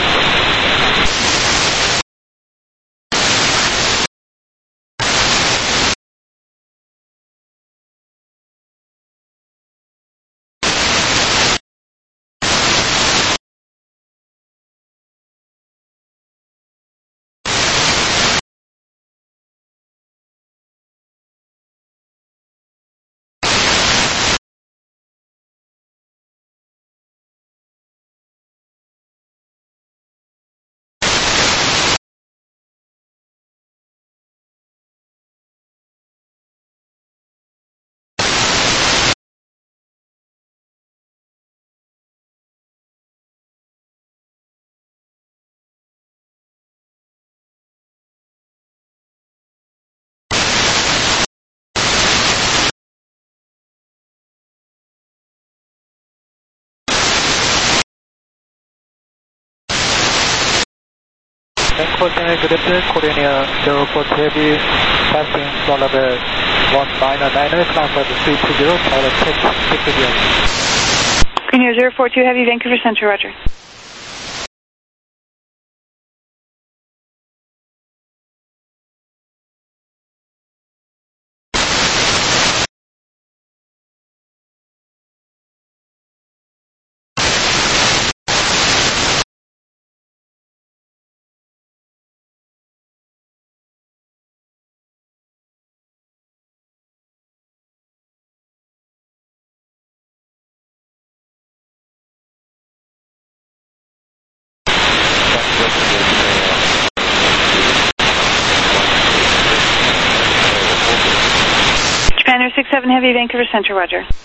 Good evening, Korean 04 Heavy, passing floor level 199er, transfer to 320, pilot check, Korean 042 Heavy, Vancouver Center, Roger. Japan 067 Heavy, Vancouver Center, Roger.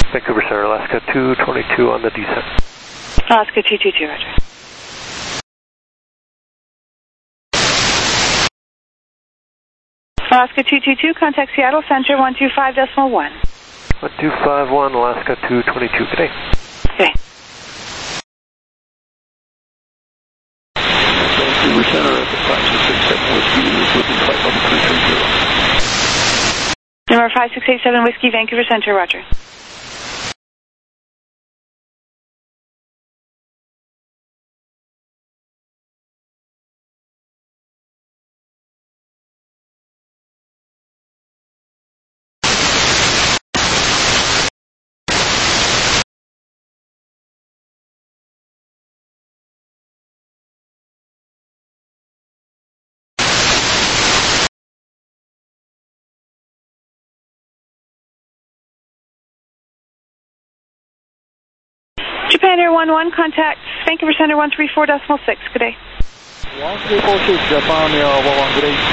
Vancouver Center, Alaska 222 on the descent. Alaska 222, roger. Alaska 222, contact Seattle Center 125.1. 1251, Alaska 222, good day. Okay. Vancouver Center at the 5687 Whiskey, looking flight level 330. Number 5687 Whiskey, Vancouver Center, roger. Japan Air 11, contact Vancouver Center 134.6. Good day. 1346, Japan Air 11, good day.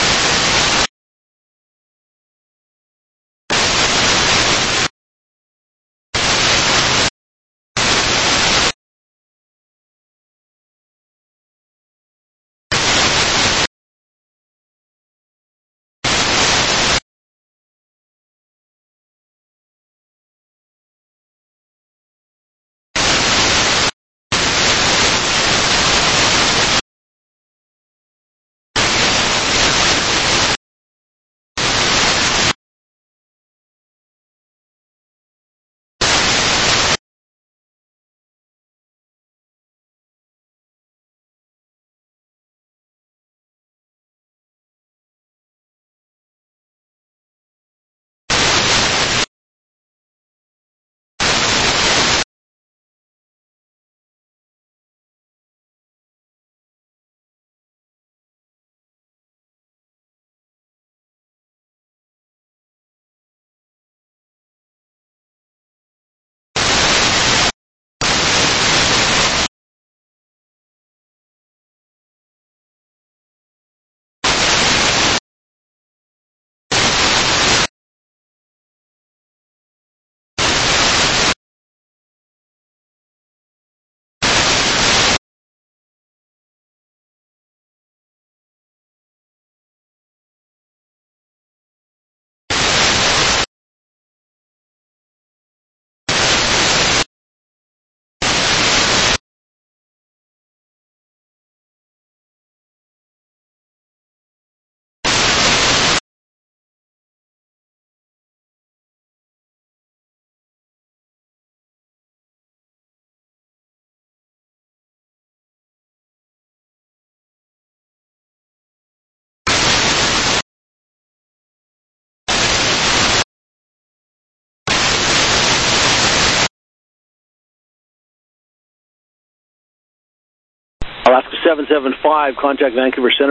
Alaska 775, contact Vancouver Center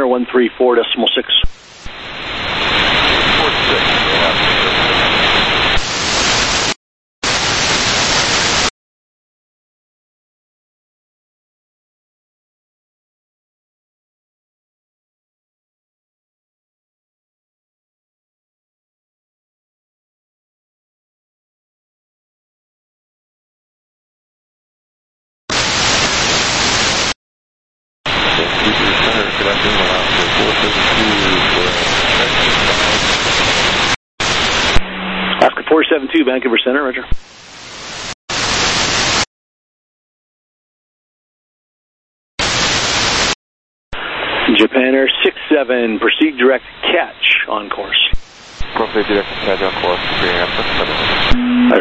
134.6. Alaska 472, Vancouver Center, roger. Japan Air 67, proceed direct catch on course. Proceed direct catch on course, Roger.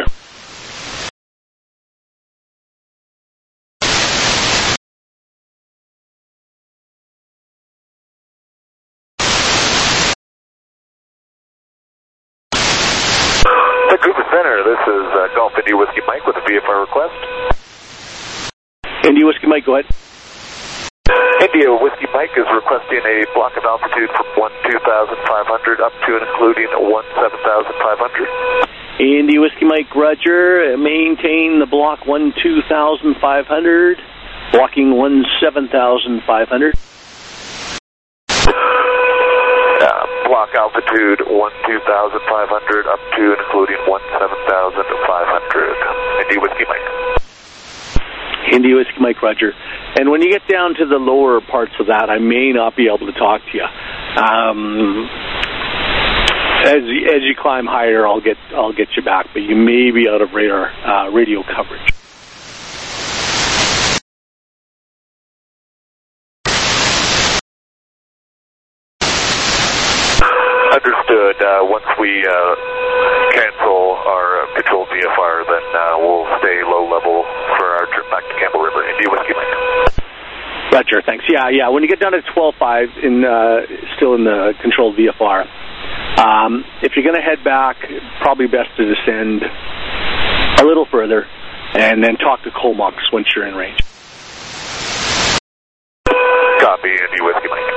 Vancouver Center, this is Golf India Whiskey Mike with a VFR request. India Whiskey Mike, go ahead. India Whiskey Mike is requesting a block of altitude from 12,500 up to and including 17,500. India Whiskey Mike, roger. Maintain the block 12,500, blocking 17,500. clock altitude 12,500 up to and including 17,500. India Whiskey Mike. India Whiskey Mike, Roger. And when you get down to the lower parts of that, I may not be able to talk to you. As you climb higher, I'll get you back, but you may be out of radar radio coverage. Understood. Once we cancel our controlled VFR, then we'll stay low level for our trip back to Campbell River. India Whiskey Mike. Roger, thanks. Yeah. When you get down to 12.5, still in the controlled VFR, if you're going to head back, probably best to descend a little further and then talk to Comox once you're in range. Copy, India Whiskey Mike.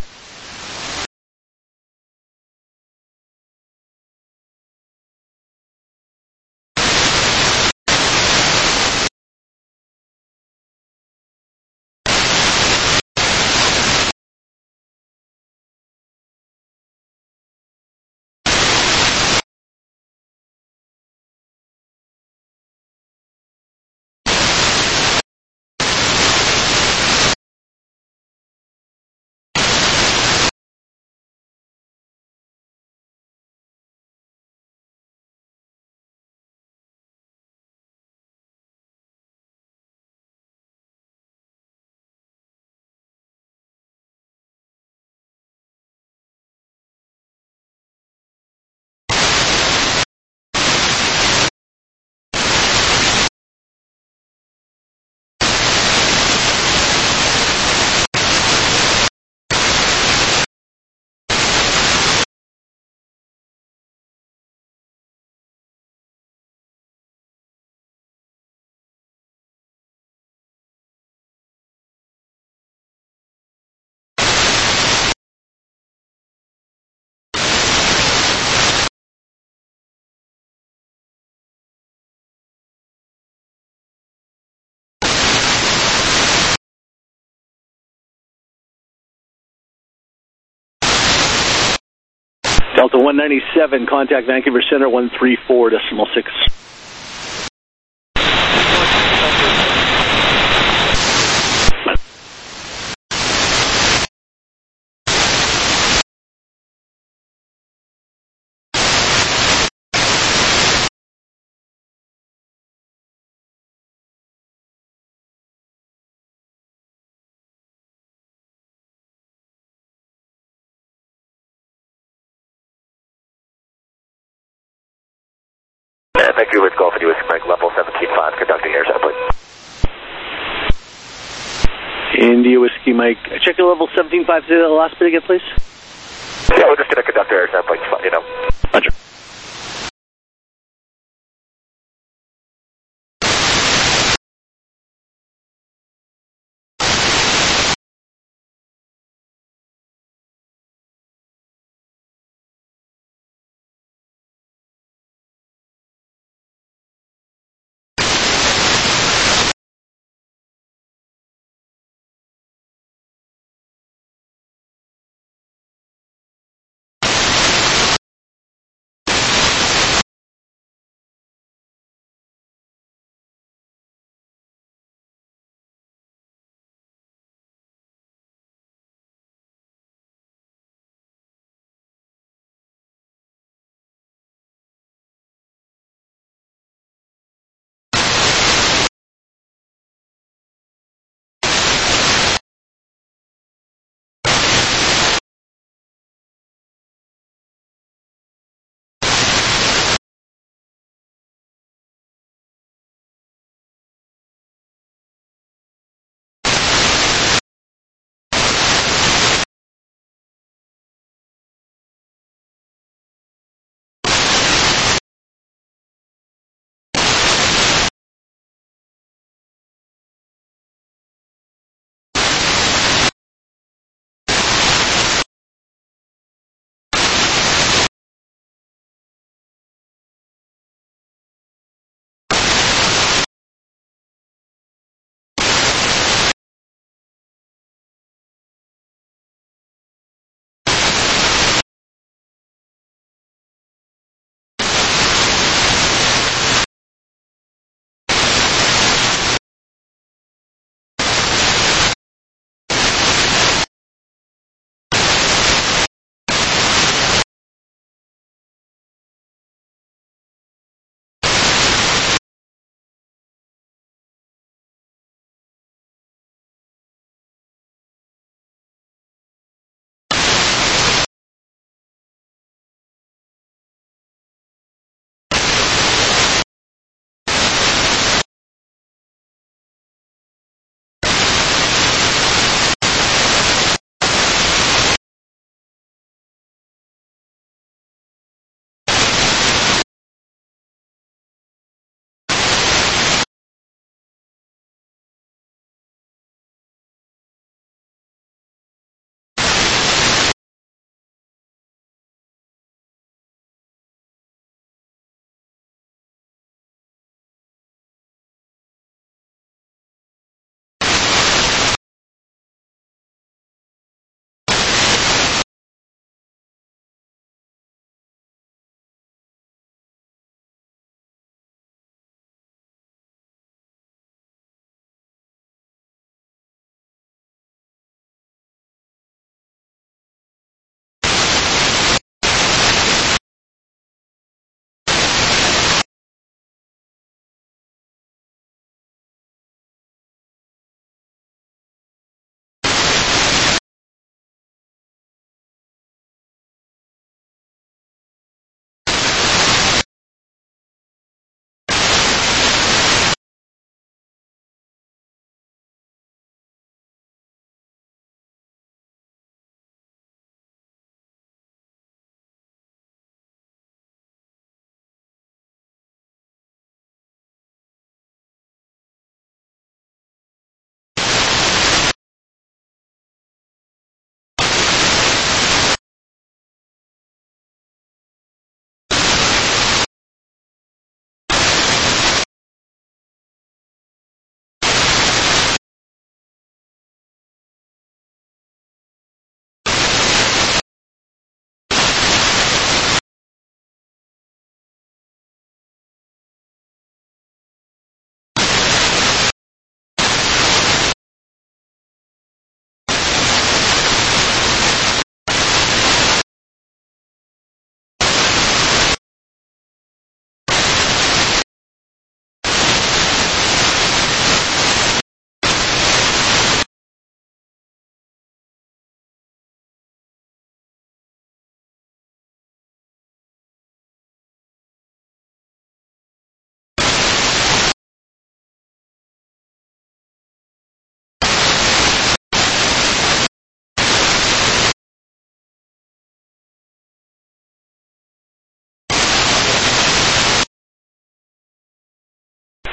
Delta 197, contact Vancouver Center 134.6. Thank you with Golf and Whiskey Mike, level 17.5, conducting air sample. India Whiskey Mike. Check your level 17.5. Say the last bit again, please. Yeah, we're just going to conduct air sampling, Roger.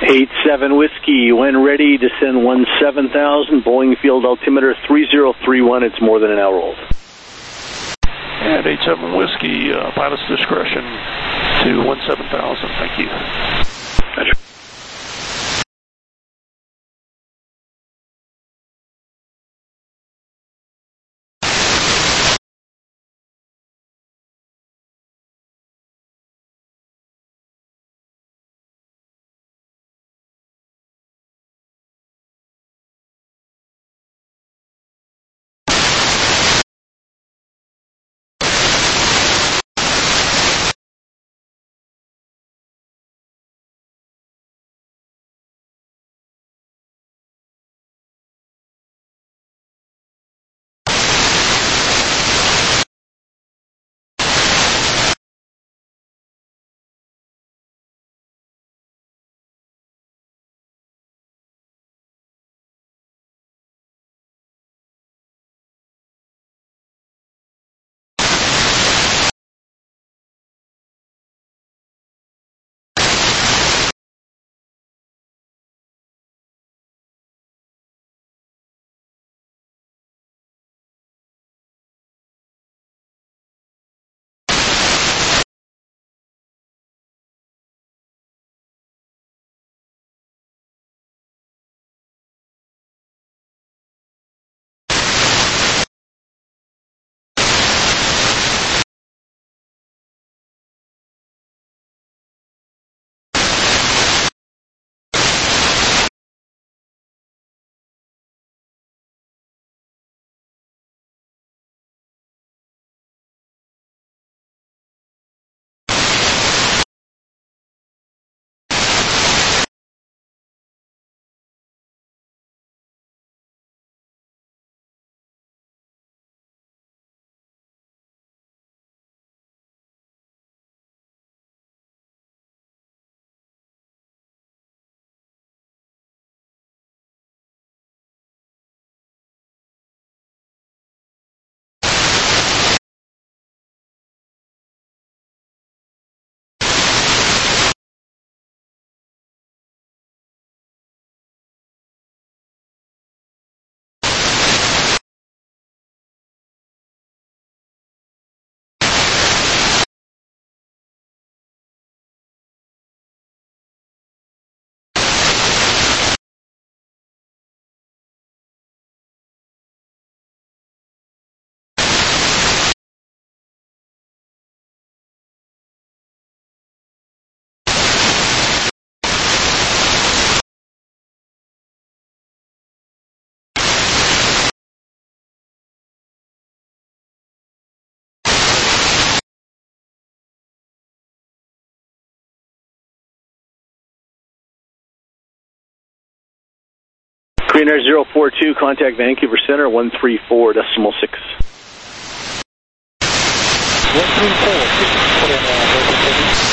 87 Whiskey, when ready, descend 17,000, Boeing field altimeter 3031, it's more than an hour old. And 87 Whiskey, pilot's discretion to 17,000, thank you. Roger. Korean Air 042, contact Vancouver Center, 134.6. 134.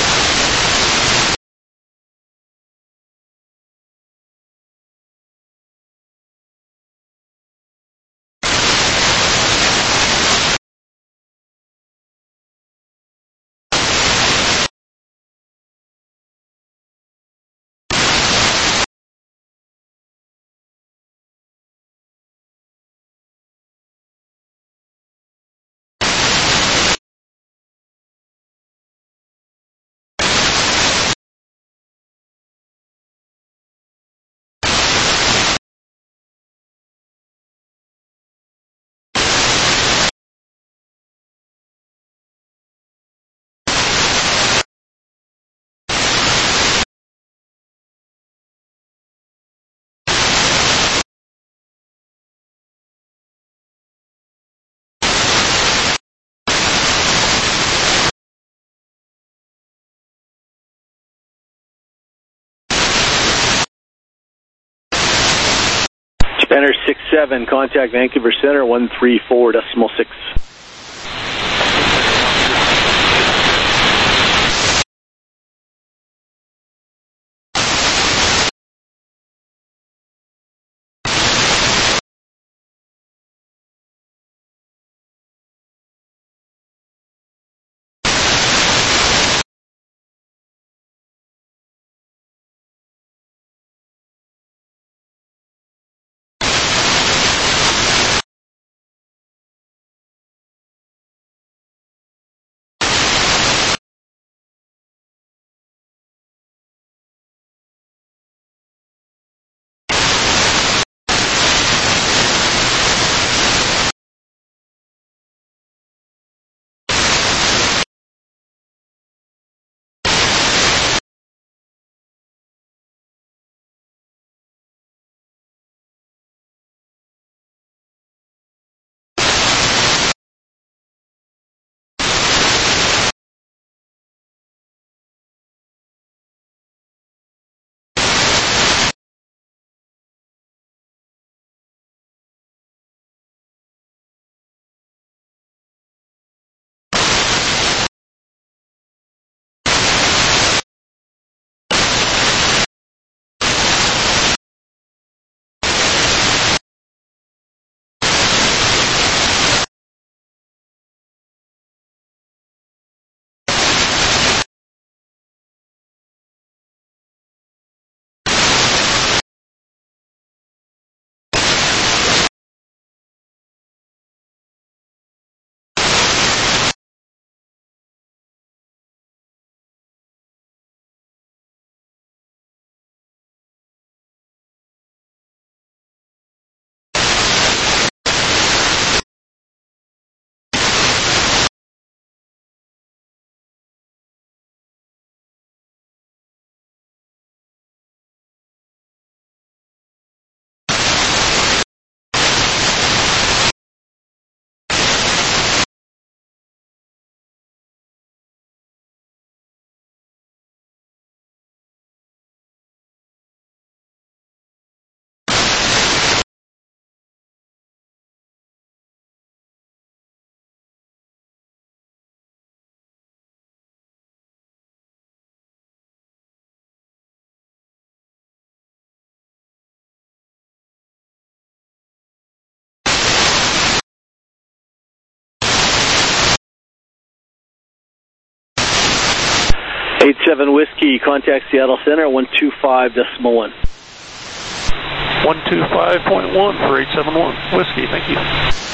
Banner 67, contact Vancouver Center, 134.6. 87 Whiskey, contact Seattle Center, 125.1. 125.1 for 871 Whiskey, thank you.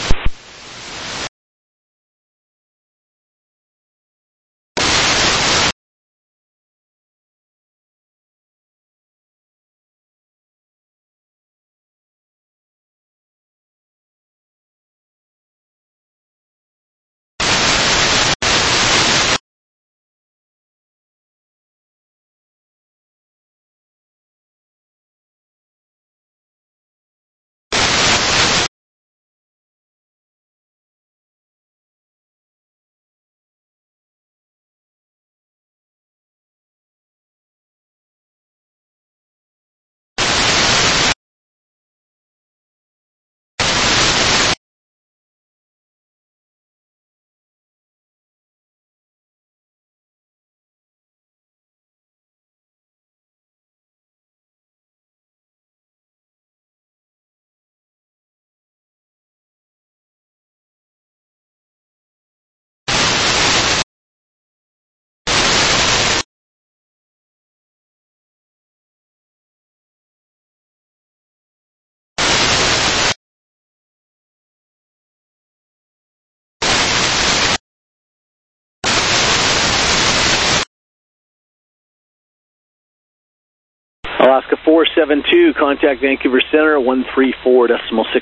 Alaska 472, contact Vancouver Center, 134.6.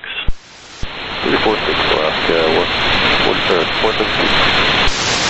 346 Alaska, 472.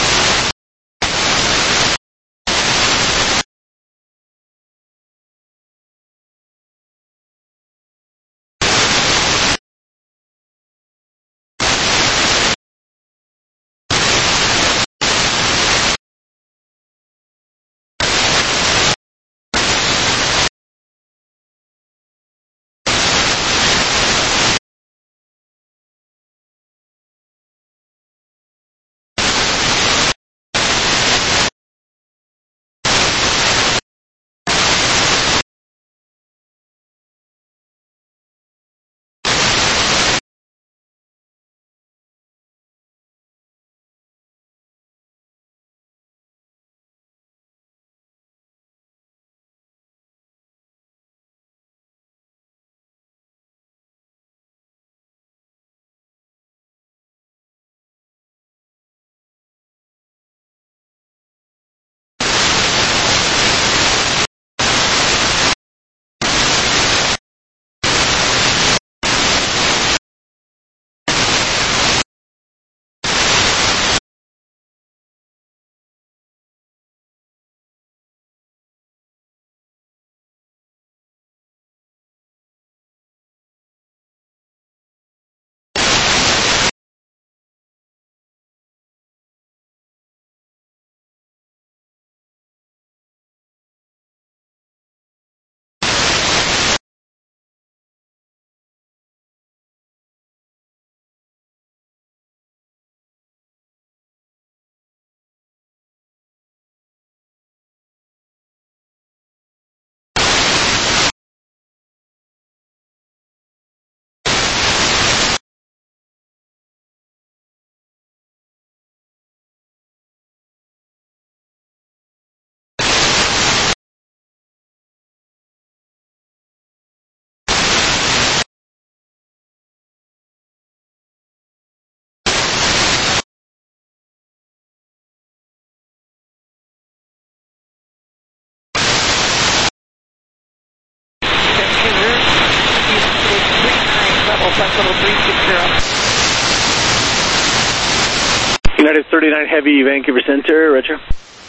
United 39 Heavy, Vancouver Center, Retro.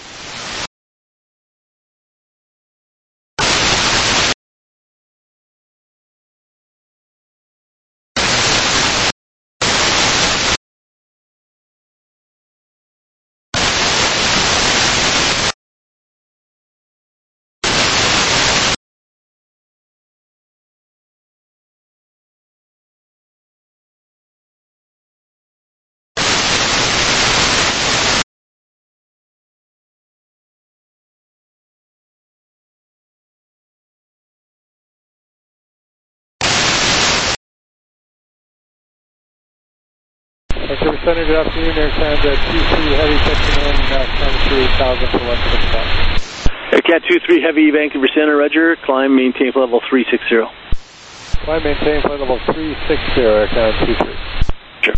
Vancouver Center, good afternoon. Air Canada 23 Heavy, touching in, 38,000 for 175. Cat 2-3 Heavy, Vancouver Center, Roger. Climb, maintain flight level 360. Climb, maintain flight level 360, Air Canada 23. Sure.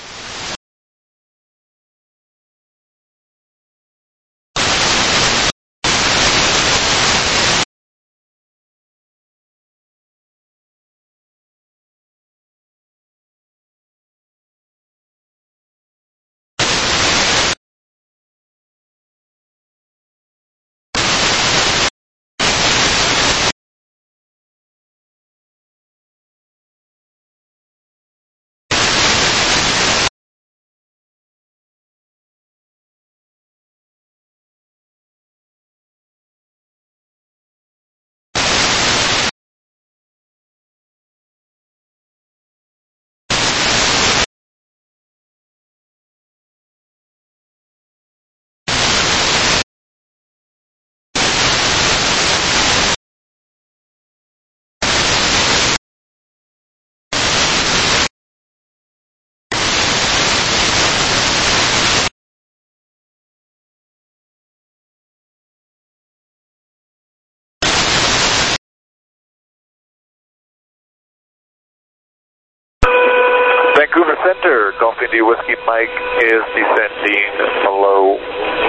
Vancouver Center, Golf India Whiskey Mike is descending below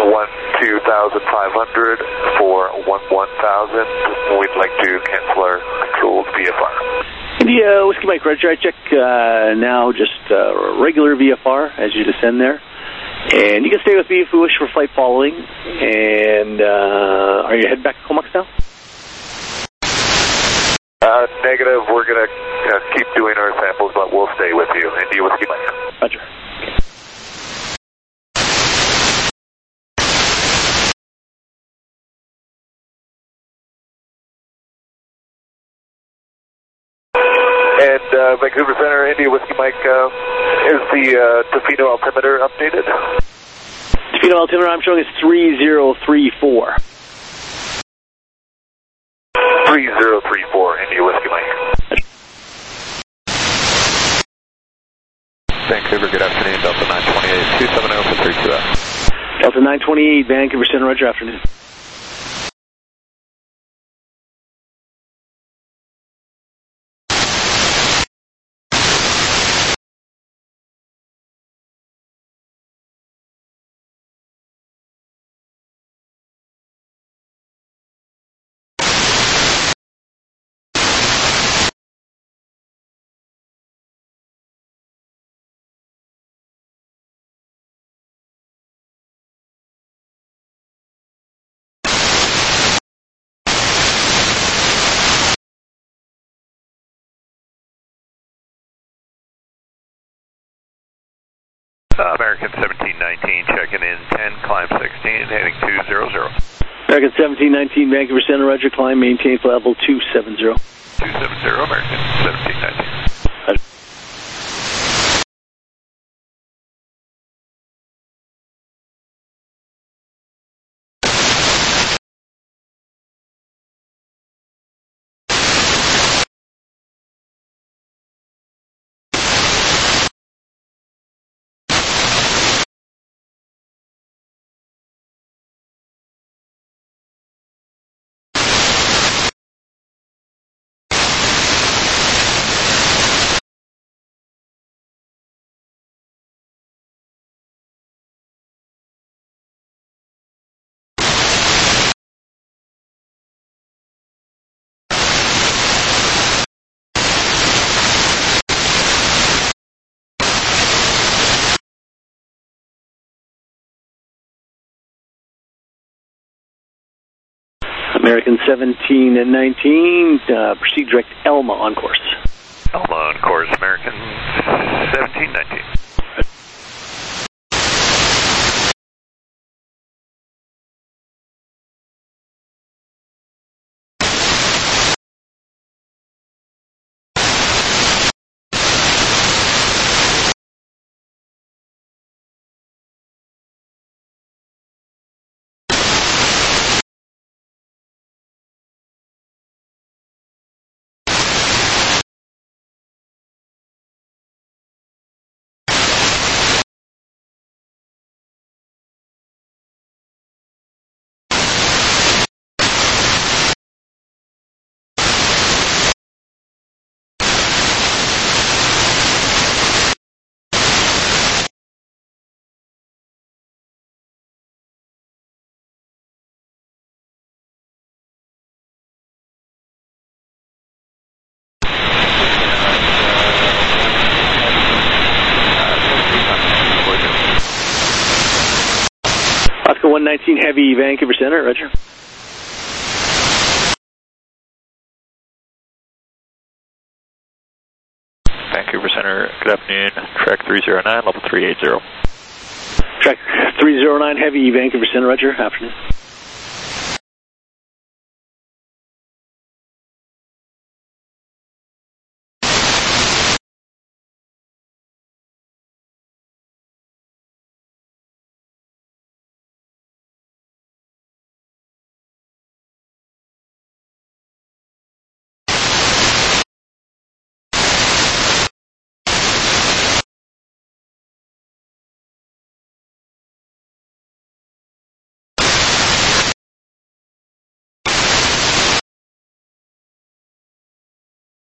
12,500 for 11,000. We'd like to cancel our controlled VFR. India Whiskey Mike, Roger. I check now just regular VFR as you descend there. And you can stay with me if you wish for flight following. And are you heading back to Comox now? Negative. We're going to keep doing our samples, but we'll stay with you. India Whiskey Mike. Roger. And Vancouver Center, India Whiskey Mike, is the Tofino altimeter updated? Tofino altimeter, I'm showing is 3034. 3034, India Whiskey Mike. Vancouver, good afternoon, Delta 928, 270 for 32F. Delta 928, Vancouver Center, Roger, afternoon. American 1719, checking in 10, climb 16, heading 200. American 1719, Vancouver Center, Roger, climb, maintain flight level 270. 270, American 1719. American 17 and 19, proceed direct Elma on course. Elma on course, American 1719. 119 Heavy, Vancouver Center, roger. Vancouver Center, good afternoon. Track 309, level 380. Track 309 Heavy, Vancouver Center, roger. Afternoon.